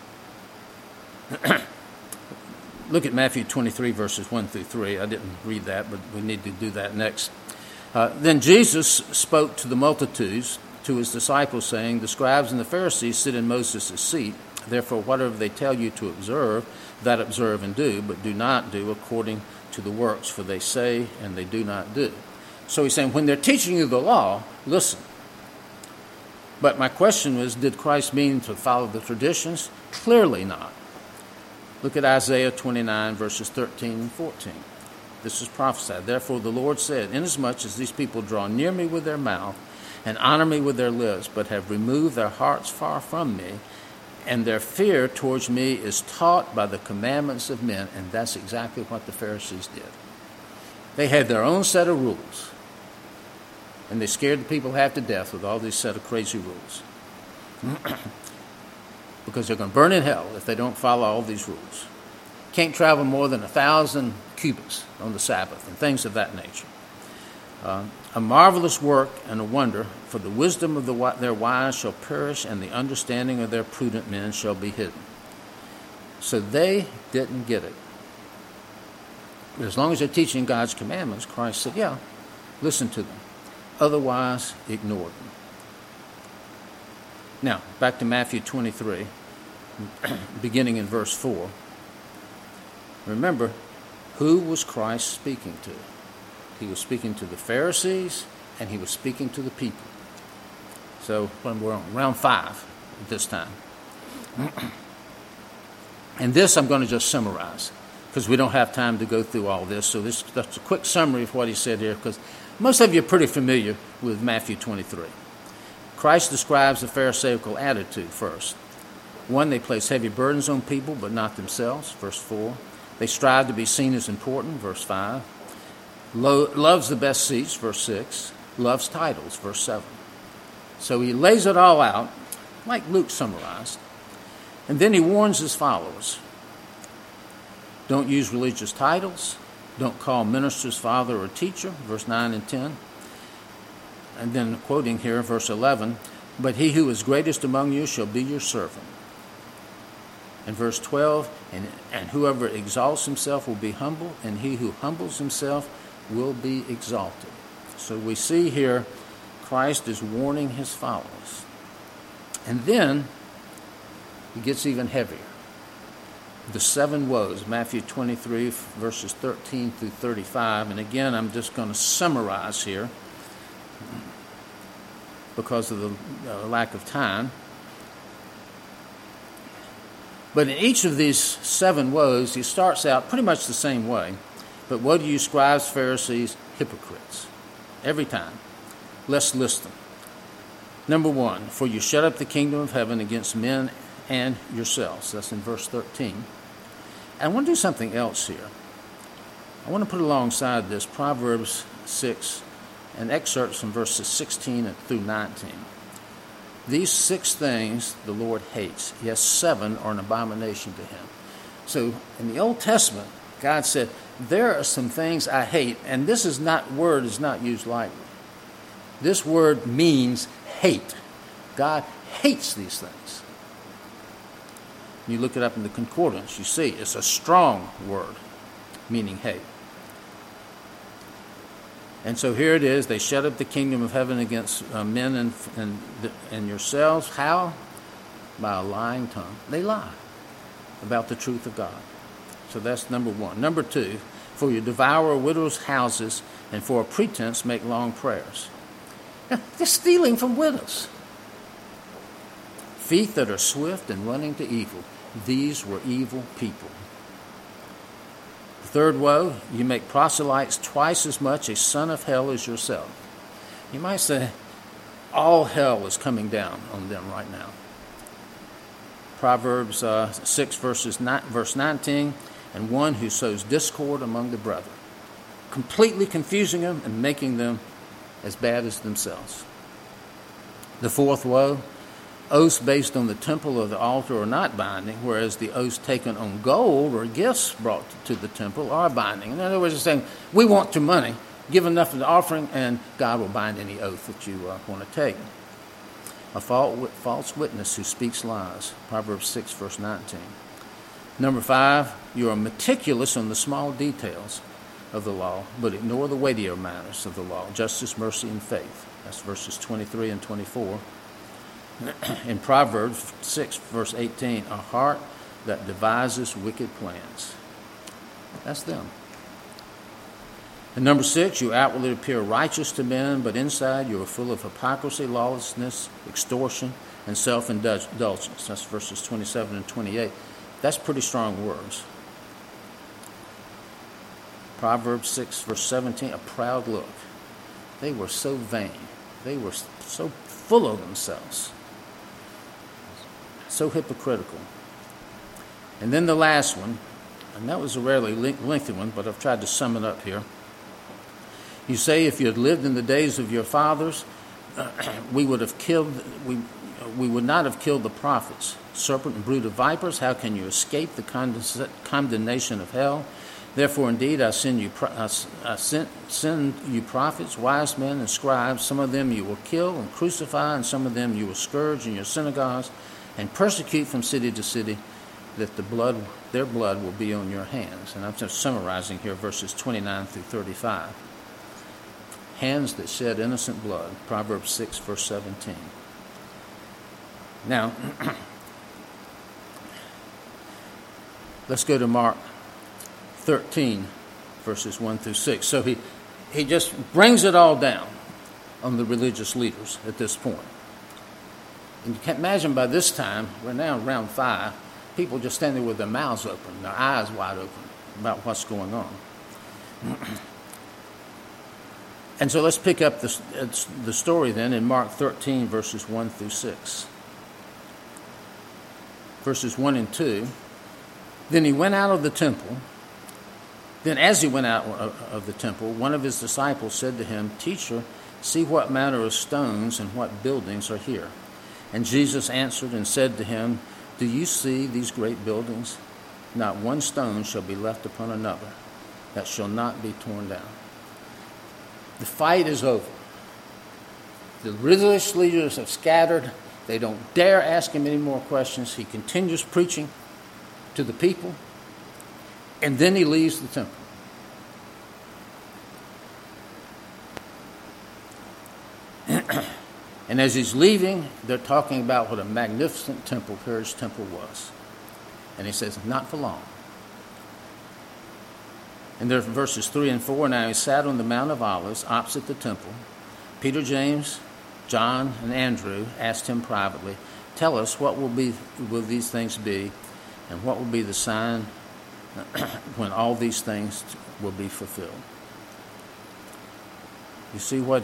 Look at Matthew 23, verses 1 through 3. I didn't read that, but we need to do that next. Then Jesus spoke to the multitudes, to his disciples, saying, The scribes and the Pharisees sit in Moses' seat. Therefore, whatever they tell you to observe, that observe and do, but do not do according to the works, for they say and they do not do. So he's saying, when they're teaching you the law, listen. But my question was, did Christ mean to follow the traditions? Clearly not. Look at Isaiah 29, verses 13 and 14. This is prophesied. Therefore the Lord said, inasmuch as these people draw near me with their mouth and honor me with their lips, but have removed their hearts far from me, and their fear towards me is taught by the commandments of men. And that's exactly what the Pharisees did. They had their own set of rules, and they scared the people half to death with all these set of crazy rules. Because they're going to burn in hell if they don't follow all these rules. Can't travel more than 1,000 cubits on the Sabbath and things of that nature. A marvelous work and a wonder, for the wisdom of their wise shall perish, and the understanding of their prudent men shall be hidden. So they didn't get it. But as long as they're teaching God's commandments, Christ said, yeah, listen to them. Otherwise, ignore them. Now, back to Matthew 23, beginning in verse 4. Remember, who was Christ speaking to? He was speaking to the Pharisees, and he was speaking to the people. So when we're on round 5 at this time. And this I'm going to just summarize, because we don't have time to go through all this. So that's a quick summary of what he said here, because most of you are pretty familiar with Matthew 23. Christ describes the Pharisaical attitude first. 1, they place heavy burdens on people, but not themselves, verse 4. They strive to be seen as important, verse 5. Loves the best seats, verse 6. Loves titles, verse 7. So he lays it all out, like Luke summarized. And then he warns his followers. Don't use religious titles. Don't call ministers father or teacher, verse 9 and 10. And then quoting here, verse 11, but he who is greatest among you shall be your servant. And verse 12, and whoever exalts himself will be humble, and he who humbles himself will be exalted. So we see here Christ is warning his followers. And then it gets even heavier. The 7 woes, Matthew 23, verses 13 through 35. And again, I'm just going to summarize here because of the lack of time. But in each of these 7 woes, he starts out pretty much the same way. But woe to you, scribes, Pharisees, hypocrites. Every time. Let's list them. Number 1, for you shut up the kingdom of heaven against men and yourselves. That's in verse 13. I want to do something else here. I want to put alongside this Proverbs 6 and excerpts from verses 16 through 19. These 6 things the Lord hates. Yes, 7 are an abomination to him. So in the Old Testament, God said, there are some things I hate, and this word is not used lightly. This word means hate. God hates these things. You look it up in the concordance, you see it's a strong word, meaning hate. And so here it is, they shut up the kingdom of heaven against men and yourselves. How? By a lying tongue. They lie about the truth of God. So that's number 1. Number 2, for you devour widows' houses, and for a pretense make long prayers. Now, they're stealing from widows. Feet that are swift and running to evil. These were evil people. The 3rd woe, you make proselytes twice as much a son of hell as yourself. You might say, all hell is coming down on them right now. Proverbs 6, verse 19, and one who sows discord among the brethren, completely confusing them and making them as bad as themselves. The 4th woe, oaths based on the temple or the altar are not binding, whereas the oaths taken on gold or gifts brought to the temple are binding. In other words, it's saying, we want your money, give enough of the offering, and God will bind any oath that you want to take. A false witness who speaks lies, Proverbs 6, verse 19. Number 5, you are meticulous on the small details of the law, but ignore the weightier matters of the law, justice, mercy, and faith. That's verses 23 and 24. In Proverbs 6, verse 18, a heart that devises wicked plans. That's them. And number 6, you outwardly appear righteous to men, but inside you are full of hypocrisy, lawlessness, extortion, and self-indulgence. That's verses 27 and 28. That's pretty strong words. Proverbs 6, verse 17, a proud look. They were so vain. They were so full of themselves. So hypocritical. And then the last one, and that was a rarely lengthy one, but I've tried to sum it up here. You say, if you had lived in the days of your fathers, we would not have killed the prophets. Serpent and brood of vipers, how can you escape the condemnation of hell? Therefore, indeed, I send you prophets, wise men, and scribes. Some of them you will kill and crucify, and some of them you will scourge in your synagogues and persecute from city to city, that their blood will be on your hands. And I'm just summarizing here verses 29 through 35. Hands that shed innocent blood, Proverbs 6, verse 17. Now, let's go to Mark 13, verses 1 through 6. So he just brings it all down on the religious leaders at this point. And you can't imagine by this time, we're now around 5, people just standing with their mouths open, their eyes wide open about what's going on. And so let's pick up the story then in Mark 13, verses 1 through 6. Verses 1 and 2. Then he went out of the temple. Then as he went out of the temple, one of his disciples said to him, Teacher, see what manner of stones and what buildings are here. And Jesus answered and said to him, Do you see these great buildings? Not one stone shall be left upon another that shall not be torn down. The fight is over. The religious leaders have scattered. They don't dare ask him any more questions. He continues preaching to the people, and then he leaves the temple. And as he's leaving, they're talking about what a magnificent temple Herod's temple was. And he says, not for long. And there are verses 3 and 4. Now he sat on the Mount of Olives opposite the temple. Peter, James, John, and Andrew asked him privately, Tell us, what will these things be, and what will be the sign when all these things will be fulfilled? You see where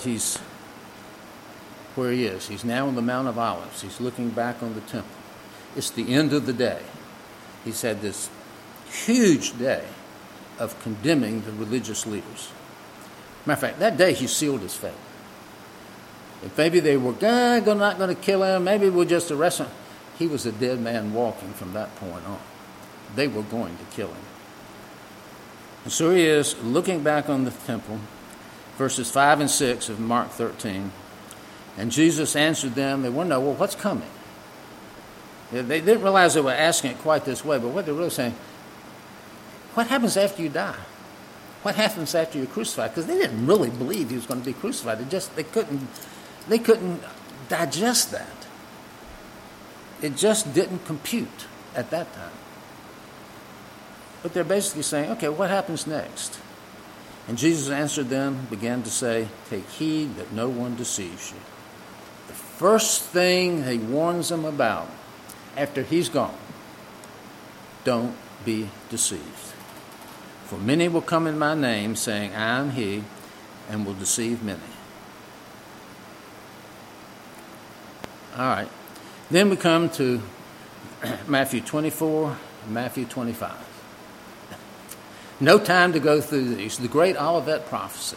he is. He's now on the Mount of Olives. He's looking back on the temple. It's the end of the day. He's had this huge day of condemning the religious leaders. Matter of fact, that day he sealed his fate. If maybe they were not going to kill him, maybe we'll just arrest him, he was a dead man walking from that point on. They were going to kill him. And so he is looking back on the temple, verses 5 and 6 of Mark 13. And Jesus answered them. They want to know, well, what's coming? They didn't realize they were asking it quite this way, but what they're really saying, what happens after you die? What happens after you're crucified? Because they didn't really believe he was going to be crucified. They couldn't digest that. It just didn't compute at that time. But they're basically saying, okay, what happens next? And Jesus answered them, began to say, Take heed that no one deceives you. The first thing he warns them about after he's gone, don't be deceived. For many will come in my name, saying, I am he, and will deceive many. All right. Then we come to Matthew 24 and Matthew 25. No time to go through these. The great Olivet prophecy.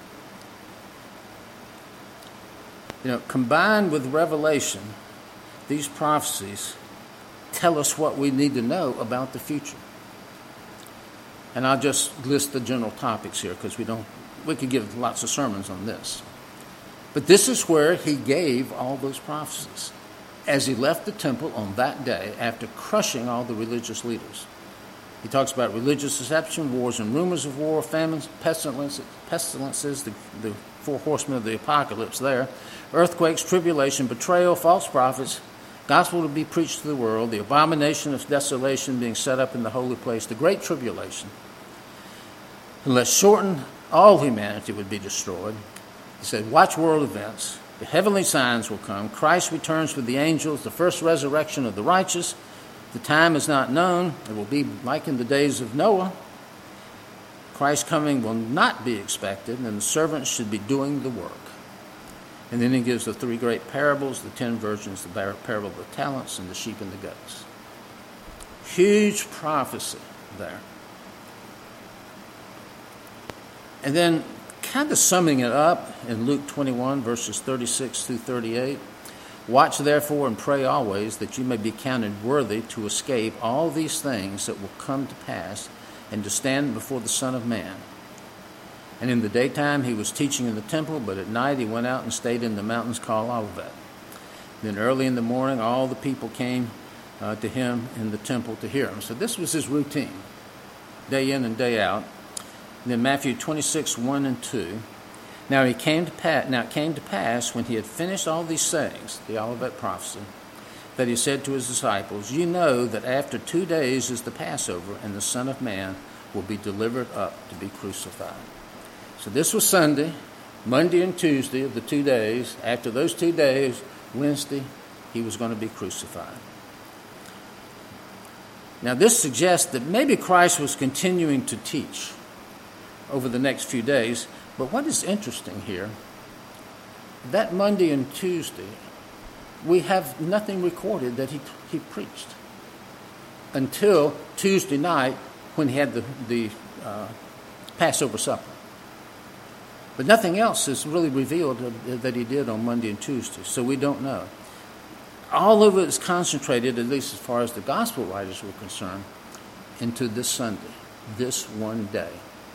Combined with Revelation, these prophecies tell us what we need to know about the future. And I'll just list the general topics here because we could give lots of sermons on this. But this is where he gave all those prophecies as he left the temple on that day after crushing all the religious leaders. He talks about religious deception, wars and rumors of war, famines, pestilences, the four horsemen of the apocalypse there, earthquakes, tribulation, betrayal, false prophets, gospel to be preached to the world, the abomination of desolation being set up in the holy place, the great tribulation. Unless shortened, all humanity would be destroyed. He said, watch world events. The heavenly signs will come. Christ returns with the angels, the first resurrection of the righteous. The time is not known. It will be like in the days of Noah. Christ's coming will not be expected, and the servants should be doing the work. And then he gives the three great parables, the 10 virgins, the parable of the talents, and the sheep and the goats. Huge prophecy there. And then kind of summing it up in Luke 21, verses 36 through 38, watch therefore and pray always that you may be counted worthy to escape all these things that will come to pass and to stand before the Son of Man. And in the daytime he was teaching in the temple, but at night he went out and stayed in the mountains called Olivet. Then early in the morning all the people came to him in the temple to hear him. So this was his routine, day in and day out. And then Matthew 26, 1 and 2. Now it came to pass when he had finished all these sayings, the Olivet prophecy, that he said to his disciples, you know that after 2 days is the Passover, and the Son of Man will be delivered up to be crucified. So this was Sunday, Monday and Tuesday of the 2 days. After those 2 days, Wednesday, he was going to be crucified. Now this suggests that maybe Christ was continuing to teach over the next few days. But what is interesting here, that Monday and Tuesday, we have nothing recorded that he preached until Tuesday night when he had the Passover supper. But nothing else is really revealed that he did on Monday and Tuesday, so we don't know. All of it is concentrated, at least as far as the gospel writers were concerned, into this Sunday, this one day.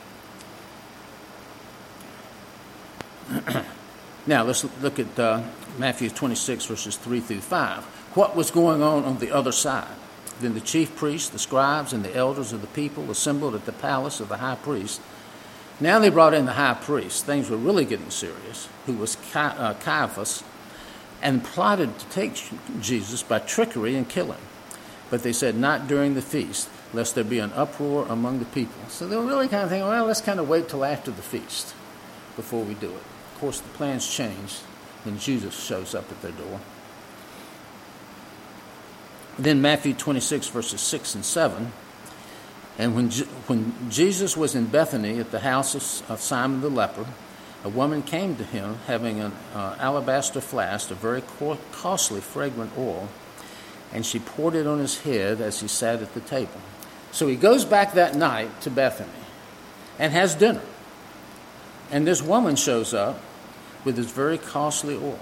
Now, let's look at Matthew 26, verses 3 through 5. What was going on the other side? Then the chief priests, the scribes, and the elders of the people assembled at the palace of the high priest. Now they brought in the high priest. Things were really getting serious, who was Caiaphas, and plotted to take Jesus by trickery and kill him. But they said, not during the feast, lest there be an uproar among the people. So they were really kind of thinking, well, let's kind of wait till after the feast before we do it. Of course, the plans changed when Jesus shows up at their door. Then Matthew 26, verses 6 and 7. And when Jesus was in Bethany at the house of Simon the leper, a woman came to him having an alabaster flask of very costly fragrant oil, and she poured it on his head as he sat at the table. So he goes back that night to Bethany and has dinner. And this woman shows up with this very costly oil.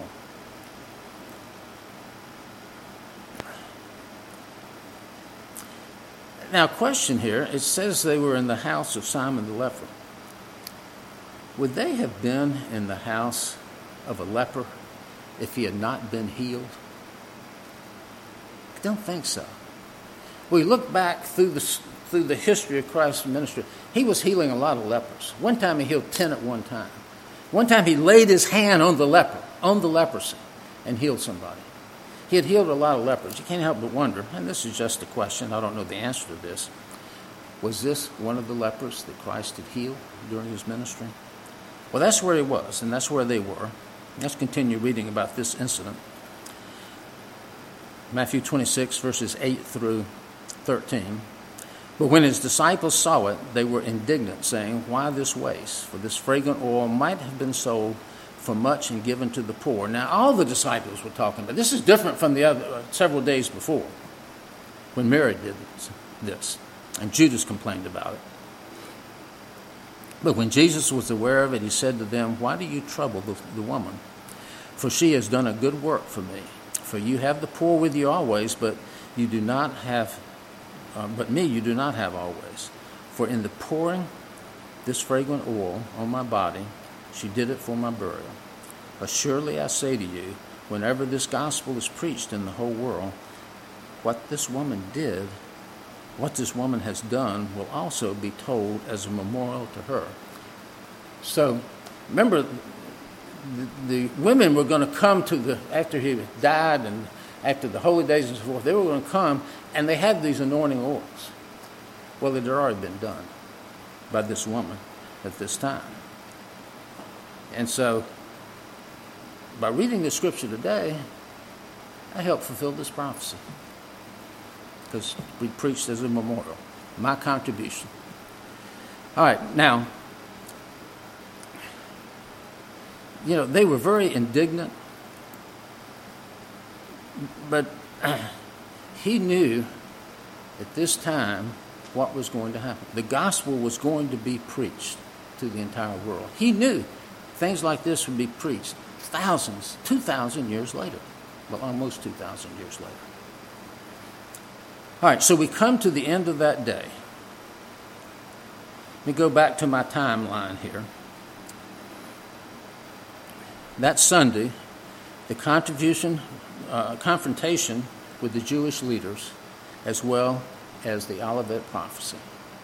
Now, question here, it says they were in the house of Simon the leper. Would they have been in the house of a leper if he had not been healed? I don't think so. We look back through the history of Christ's ministry. He was healing a lot of lepers. One time he healed 10 at one time. One time he laid his hand on the leper, on the leprosy, and healed somebody. He had healed a lot of lepers. You can't help but wonder, and this is just a question, I don't know the answer to this. Was this one of the lepers that Christ had healed during his ministry? Well, that's where he was, and that's where they were. Let's continue reading about this incident. Matthew 26, verses 8 through 13. But when his disciples saw it, they were indignant, saying, why this waste? For this fragrant oil might have been sold for much and given to the poor. Now, all the disciples were talking about this. Is different from the other several days before when Mary did this, and Judas complained about it. But when Jesus was aware of it, he said to them, why do you trouble the woman? For she has done a good work for me. For you have the poor with you always, but you do not have, me you do not have always. For in the pouring this fragrant oil on my body, she did it for my burial. Assuredly I say to you, whenever this gospel is preached in the whole world, what this woman did, what this woman has done, will also be told as a memorial to her. So, remember, the women were going to come after he died and after the holy days and so forth, they were going to come, and they had these anointing oils. Well, it had already been done by this woman at this time. And so, by reading the scripture today, I helped fulfill this prophecy. Because we preached as a memorial. My contribution. All right, now, they were very indignant, but he knew at this time what was going to happen. The gospel was going to be preached to the entire world. He knew things like this would be preached 2,000 years later. Well, almost 2,000 years later. All right, so we come to the end of that day. Let me go back to my timeline here. That Sunday, the confrontation with the Jewish leaders, as well as the Olivet prophecy.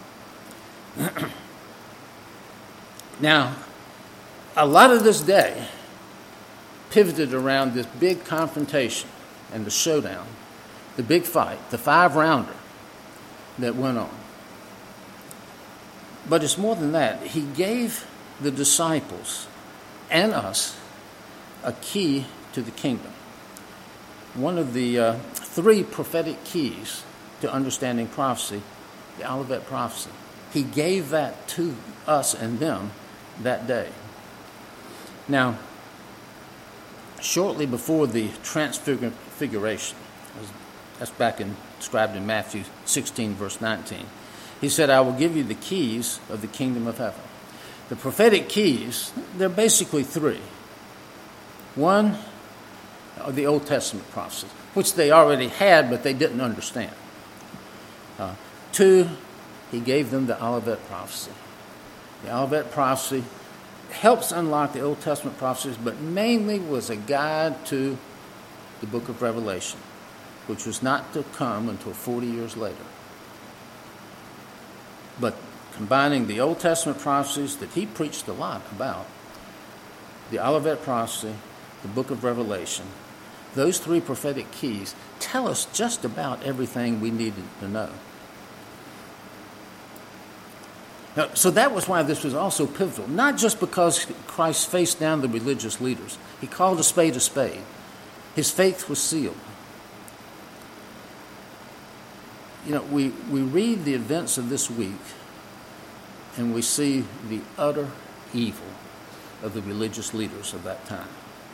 Now, a lot of this day pivoted around this big confrontation and the showdown, the big fight, the 5-rounder that went on. But it's more than that. He gave the disciples and us a key to the kingdom. One of the 3 prophetic keys to understanding prophecy, the Olivet prophecy. He gave that to us and them that day. Now, shortly before the transfiguration, that's described in Matthew 16, verse 19, he said, I will give you the keys of the kingdom of heaven. The prophetic keys, they're basically 3. One, are the Old Testament prophecies, which they already had, but they didn't understand. 2, he gave them the Olivet prophecy. The Olivet prophecy helps unlock the Old Testament prophecies, but mainly was a guide to the book of Revelation, which was not to come until 40 years later. But combining the Old Testament prophecies that he preached a lot about, the Olivet prophecy, the book of Revelation, those 3 prophetic keys tell us just about everything we needed to know. Now, so that was why this was also pivotal, not just because Christ faced down the religious leaders. He called a spade a spade. His faith was sealed. We read the events of this week and we see the utter evil of the religious leaders of that time.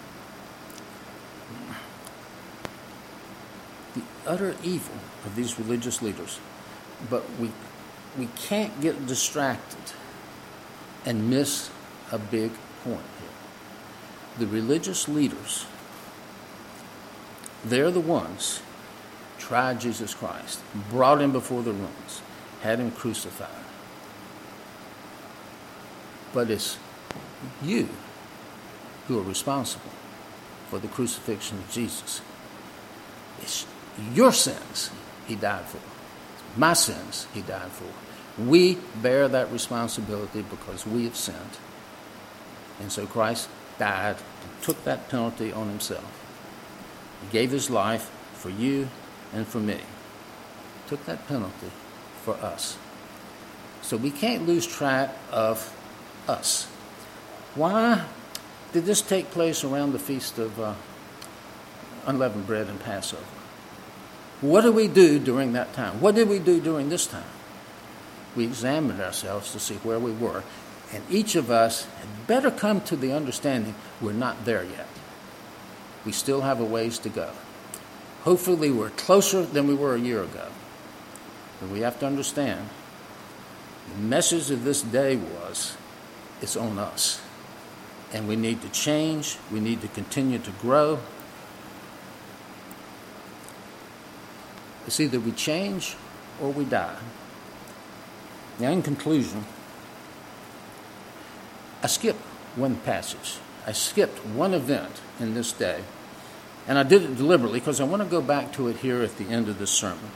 The utter evil of these religious leaders. But we can't get distracted and miss a big point here. The religious leaders, they're the ones tried Jesus Christ, brought him before the Romans, had him crucified. But it's you who are responsible for the crucifixion of Jesus. It's your sins he died for. My sins he died for. We bear that responsibility because we have sinned. And so Christ died and took that penalty on himself. He gave his life for you and for me. Took that penalty for us. So we can't lose track of us. Why did this take place around the Feast of Unleavened Bread and Passover? What did we do during that time? What did we do during this time? We examined ourselves to see where we were, and each of us had better come to the understanding we're not there yet. We still have a ways to go. Hopefully we're closer than we were a year ago. But we have to understand, the message of this day was, it's on us. And we need to change, we need to continue to grow. It's either we change or we die. Now, in conclusion, I skipped one passage. I skipped one event in this day. And I did it deliberately because I want to go back to it here at the end of this sermon.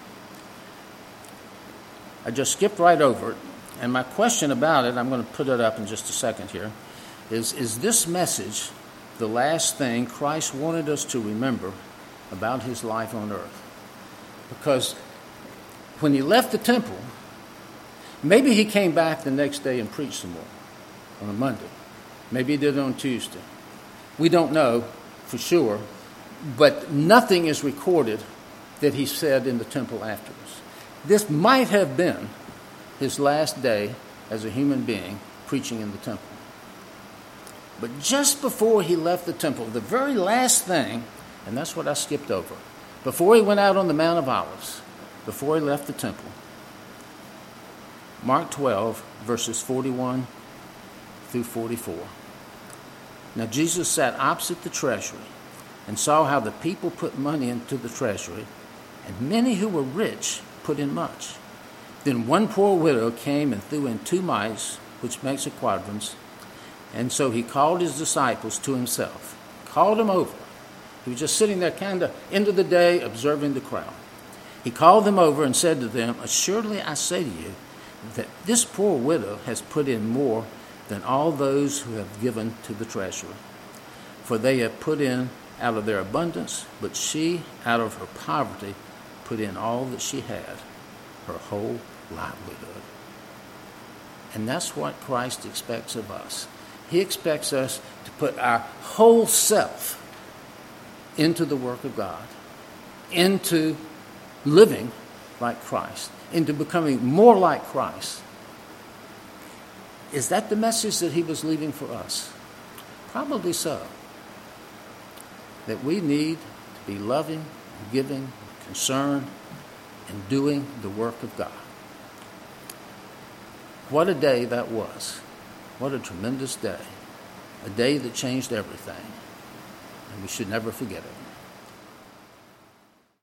I just skipped right over it. And my question about it, I'm going to put it up in just a second here, is this message the last thing Christ wanted us to remember about his life on earth? Because when he left the temple, maybe he came back the next day and preached some more on a Monday. Maybe he did it on Tuesday. We don't know for sure, but nothing is recorded that he said in the temple afterwards. This might have been his last day as a human being preaching in the temple. But just before he left the temple, the very last thing, and that's what I skipped over, before he went out on the Mount of Olives, before he left the temple, Mark 12, verses 41 through 44. Now Jesus sat opposite the treasury and saw how the people put money into the treasury, and many who were rich put in much. Then one poor widow came and threw in 2 mites, which makes a quadrans. And so he called his disciples to himself, called them over. He was just sitting there kind of end of the day observing the crowd. He called them over and said to them, assuredly I say to you that this poor widow has put in more than all those who have given to the treasury. For they have put in out of their abundance, but she out of her poverty put in all that she had, her whole livelihood. And that's what Christ expects of us. He expects us to put our whole self into the work of God, into living like Christ, into becoming more like Christ. Is that the message that he was leaving for us? Probably so. That we need to be loving, giving, concerned, and doing the work of God. What a day that was. What a tremendous day. A day that changed everything. And we should never forget it.